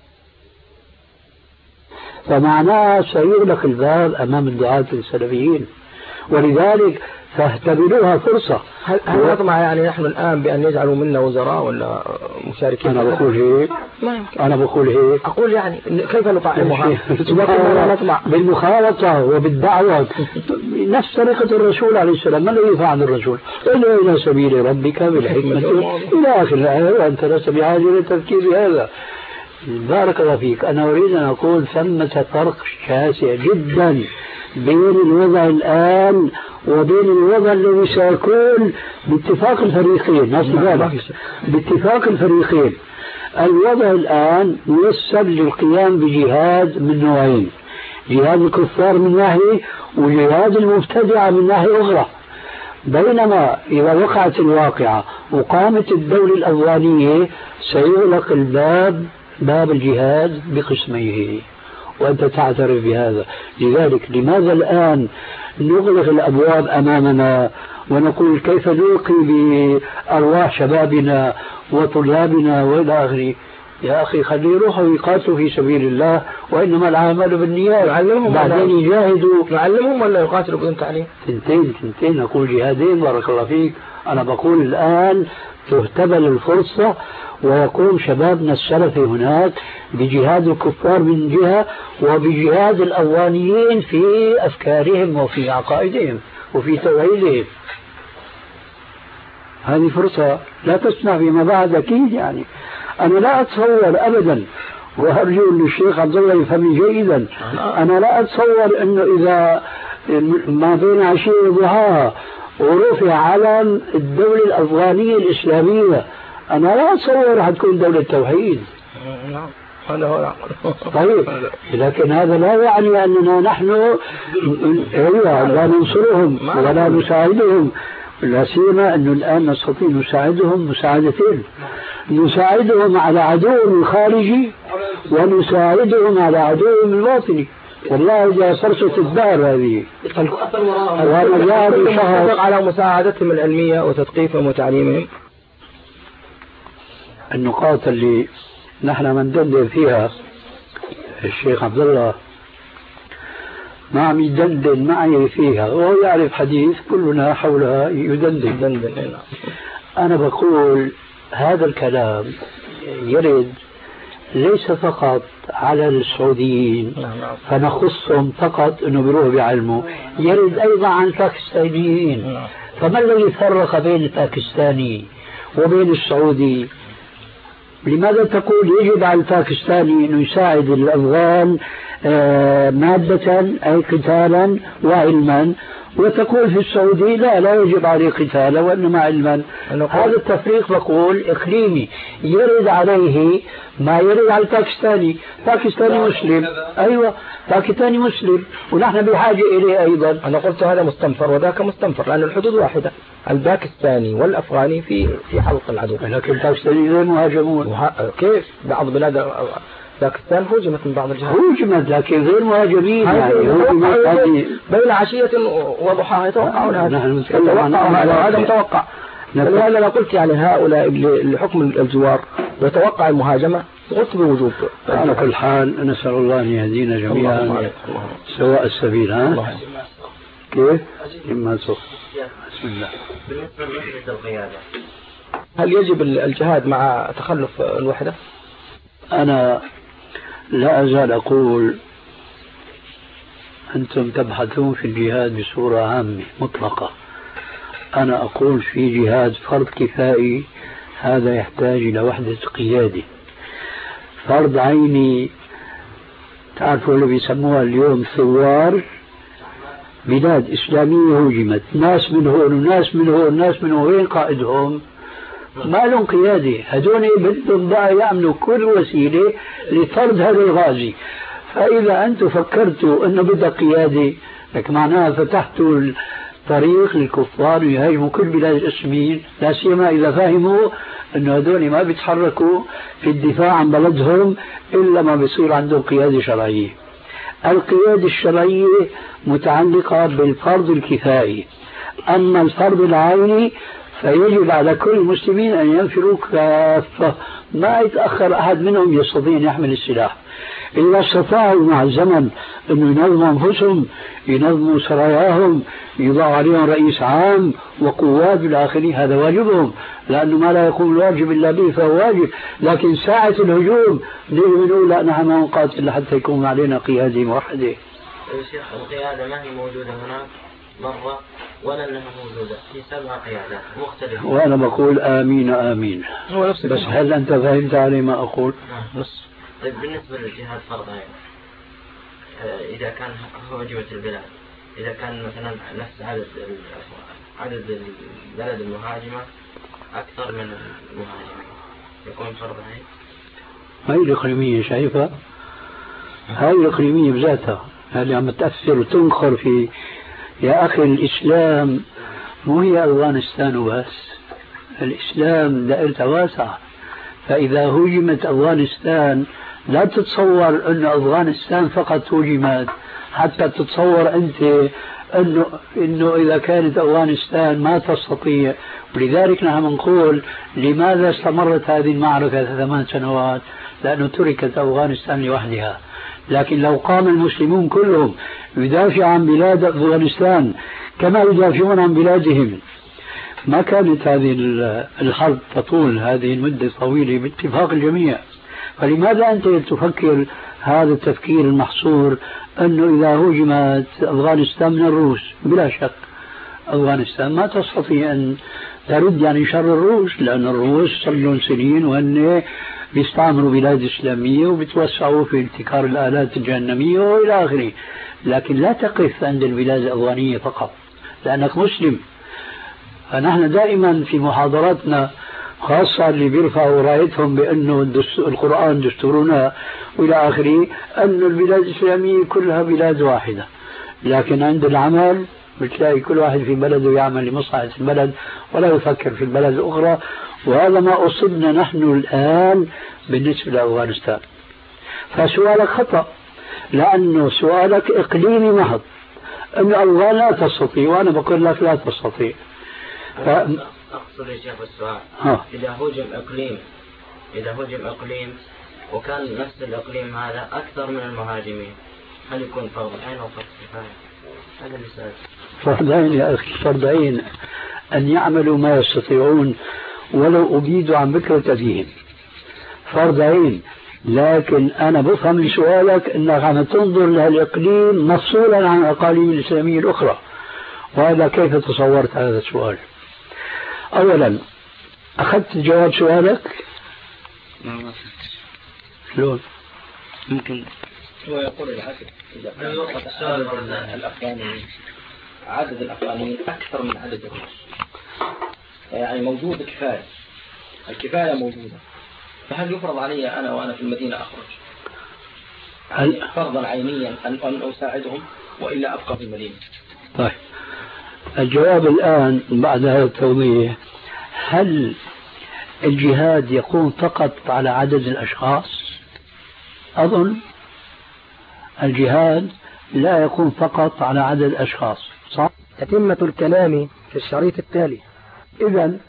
فمعناه سيغلق الباب أمام الدعاة السلفيين، ولذلك فاعتبروها فرصة. هل نطمع يعني نحن الآن بأن يجعلوا منا وزراء ولا مشاركين؟ أنا بقول هيك، أنا بقول هيك، أقول يعني كيف نطعمها؟ نطمع بالمخالطة وبالدعوة نفس طريقة الرسول عليه السلام. ما الذي فعل الرسول؟ إلا إلى سبيل ربك بالحكمة إلى آخر الآية، وأنت لست بحاجة للتفكير بهذا. بارك الله فيك، أنا أريد أن أقول ثمة فرق شاسع جدا بين الوضع الآن وبين الوضع الذي سيكون باتفاق الفريقين. باتفاق الفريقين الوضع الآن يسر للقيام بجهاد من نوعين، جهاد الكفار من ناحية وجهاد المبتدعة من ناحية أخرى. بينما إذا وقعت الواقعة وقامت الدولة الأفغانية سيغلق باب الجهاد بقسميه، وأنت تعترف بهذا. لذلك لماذا الآن نغلق الأبواب أمامنا ونقول كيف نلقي بأرواح شبابنا وطلابنا وإلى آخره؟ يا أخي خليه يروحوا يقاتلوا في سبيل الله، وإنما العمل بالنيات. نعلمهم بعدين يجاهدوا. نعلمهم ولا يقاتلوا بدون تعليم؟ ثنتين أقول جهادين بارك الله فيك. أنا بقول الآن تهتبل الفرصة ويقوم شبابنا السلفي هناك بجهاد الكفار من جهة وبجهاد الأفغانيين في أفكارهم وفي عقائدهم وفي توحيدهم. هذه فرصة لا تسمع فيما بعد أكيد. يعني أنا لا أتصور أبدا، وأرجو أن الشيخ عبد الله يفهم جيدا، أنا لا أتصور أنه إذا ما بين عشية وضحاها ورفع علم الدولة الأفغانية الإسلامية أنا لا أتصور حتكون دولة توحيد. طيب، لكن هذا لا يعني أننا نحن لا ننصرهم ولا نساعدهم، لا سيما أنه الآن نستطيع نساعدهم مساعدتين، نساعدهم على عدوهم الخارجي ونساعدهم على عدوهم الباطني. والله إذا صرصت الدار هذه على مساعدتهم العلمية وتثقيفهم وتعليمهم. النقاط اللي نحن مندندن فيها الشيخ عبد الله ما عم يدندن معي فيها، وهو يعرف حديث كلنا حولها يدندن. أنا بقول هذا الكلام يرد ليس فقط على السعوديين فنخصهم فقط أنه بيروحوا بعلمه، يرد أيضا عن الباكستانيين. فما الذي فرق بين الباكستاني وبين السعودي؟ لماذا تقول يجب على الباكستاني أنه يساعد الأفغان مادة أي قتالا وعلما، وتقول في السعودية لا يجب عليه قتالا وإنما علما. هذا التفريق بقول إقليمي يرد عليه ما يرد على الباكستاني. باكستاني مسلم، أيوة باكستاني مسلم ونحن بحاجة إليه أيضا. أنا قلت هذا مستنفر وذاك مستنفر لأن الحدود واحدة، الباكستاني والأفغاني في حلق العدو. لكن الباكستاني غير مهاجمون. كيف بعض بلاد باكستان هوجمت من بعض الجهات؟ هوجمت لكن غير مهاجمين. يعني بين عشية وضحاها يتوقعون هذا متوقع. لهذا أنا قلت يعني هؤلاء لحكم الجوار يتوقع المهاجمة، قلت بوجوب. على كل حال نسأل الله أن يهدينا جميعا سواء السبيل. كيف؟ إما صف. بسم الله. بالنسبة لوحدة القيادة، هل يجب الجهاد مع تخلف الوحدة؟ أنا لا أزال أقول أنتم تبحثون في الجهاد بصورة عامة مطلقة، أنا أقول في جهاد فرض كفائي هذا يحتاج إلى وحدة قيادة. فرض عيني تعرفوا اللي بيسموها اليوم ثوار، بلاد إسلامية هجمت، ناس من هون وناس من هون وناس من وين قائدهم؟ ما لهم قيادة. هدول بدهم بقى يعملوا كل وسيلة لطرد هذا الغازي. فإذا أنتم فكرتوا أنه بدها قيادة لك معناها فتحتوا الطريق للكفار يهاجموا كل بلاد الإسلاميين، لا سيما إذا فهموا أنه هدول ما بيتحركوا في الدفاع عن بلدهم إلا ما بيصير عندهم قيادة شرعية. القيادة الشرعية متعلقة بالفرض الكفائي، أما الفرض العيني فيجب على كل المسلمين أن ينفروا كافة، ما يتأخر أحد منهم يستطيع أن يحمل السلاح. إذا استطاعوا مع الزمن أن ينظموا أنفسهم، ينظموا سراياهم، يضع عليهم رئيس عام وقوات بالآخرين، هذا واجبهم، لأنه ما لا يكون الواجب إلا به فهو واجب. لكن ساعة الهجوم نقول لا نحن ما نقاتل حتى يكون علينا قيادة موحدة. يا شيخ القيادة ما هي موجودة هناك مرة ولا أنها موجودة في 7 قيادات مختلفة. وأنا بقول آمين آمين. بس هل أنت فهمت علي ما أقول؟ طيب بالنسبة للجهاد فرضا، إذا كان هجمت البلاد، إذا كان مثلا نفس عدد البلد المهاجمة أكثر من المهاجمين يكون فرض عين؟ هاي الإقليمية شايفها؟ هاي الإقليمية بذاتها اللي عم تأثر وتنخر في يا أخي الإسلام مو هي أفغانستان وبس، الإسلام دائرته واسعة. فإذا هجمت أفغانستان لا تتصور أن أفغانستان فقط هجمت حتى تتصور أنت أنه إذا كانت أفغانستان ما تستطيع. ولذلك نحن نقول لماذا استمرت هذه المعركة 8 سنوات؟ لأنه تركت أفغانستان لوحدها. لكن لو قام المسلمون كلهم يدافع عن بلاد أفغانستان كما يدافعون عن بلادهم ما كانت هذه الحرب تطول هذه المدة الطويلة باتفاق الجميع. فلماذا أنت تفكر هذا التفكير المحصور أنه إذا هجمت أفغانستان من الروس؟ بلا شك أفغانستان ما تستطيع أن ترد يعني شر الروس، لأن الروس صار لهم سنين وأن بيستعمروا بلاد إسلامية وبتوسعوا في ابتكار الآلات الجهنمية وإلى آخره. لكن لا تقف عند البلاد الأفغانية فقط لأنك مسلم. فنحن دائما في محاضراتنا خاصة اللي بيرفعوا رايتهم بأنه القرآن دستورنا وإلى آخره أن البلاد الإسلامية كلها بلاد واحدة، لكن عند العمل بتلاقي كل واحد في بلده يعمل لمصلحة البلد ولا يفكر في البلد الأخرى. وهذا ما أصبنا نحن الآن بالنسبة لأفغانستان. فسؤالك خطأ، لأنه سؤالك إقليمي محض، أن أفغان لا تستطيع وأنا بقول لك لا تستطيع. أقصد يا شيخ السؤال إذا هجم إقليم وكان نفس الإقليم هذا أكثر من المهاجمين، هل يكون فرض عين أو فرض كفاية؟ هذا اللي سألت. فرض عين يا أخي، فرض عين أن يعملوا ما يستطيعون ولو أبيدوا عن بكرة أبيهم، فرض عين. لكن أنا بفهم من سؤالك أنك عم تنظر لهالإقليم مفصولا عن الأقاليم الإسلامية الأخرى، وهذا كيف تصورت هذا السؤال؟ أولا أخذت جواب سؤالك؟ ما وصلت. شلون؟ ممكن هو يقول العدد إذا كان عدد الأفغانيين أكثر من عدد الروس، يعني موجود كفاية، الكفاية موجودة، فهل يفرض علي أنا وأنا في المدينة أخرج يعني فرضا عينيا أن أساعدهم وإلا أبقى في المدينة؟ طيب، الجواب الآن بعد هذا التوضيح: هل الجهاد يكون فقط على عدد الأشخاص؟ أظن الجهاد لا يكون فقط على عدد الأشخاص، صح؟ تتمة الكلام في الشريط التالي. إذن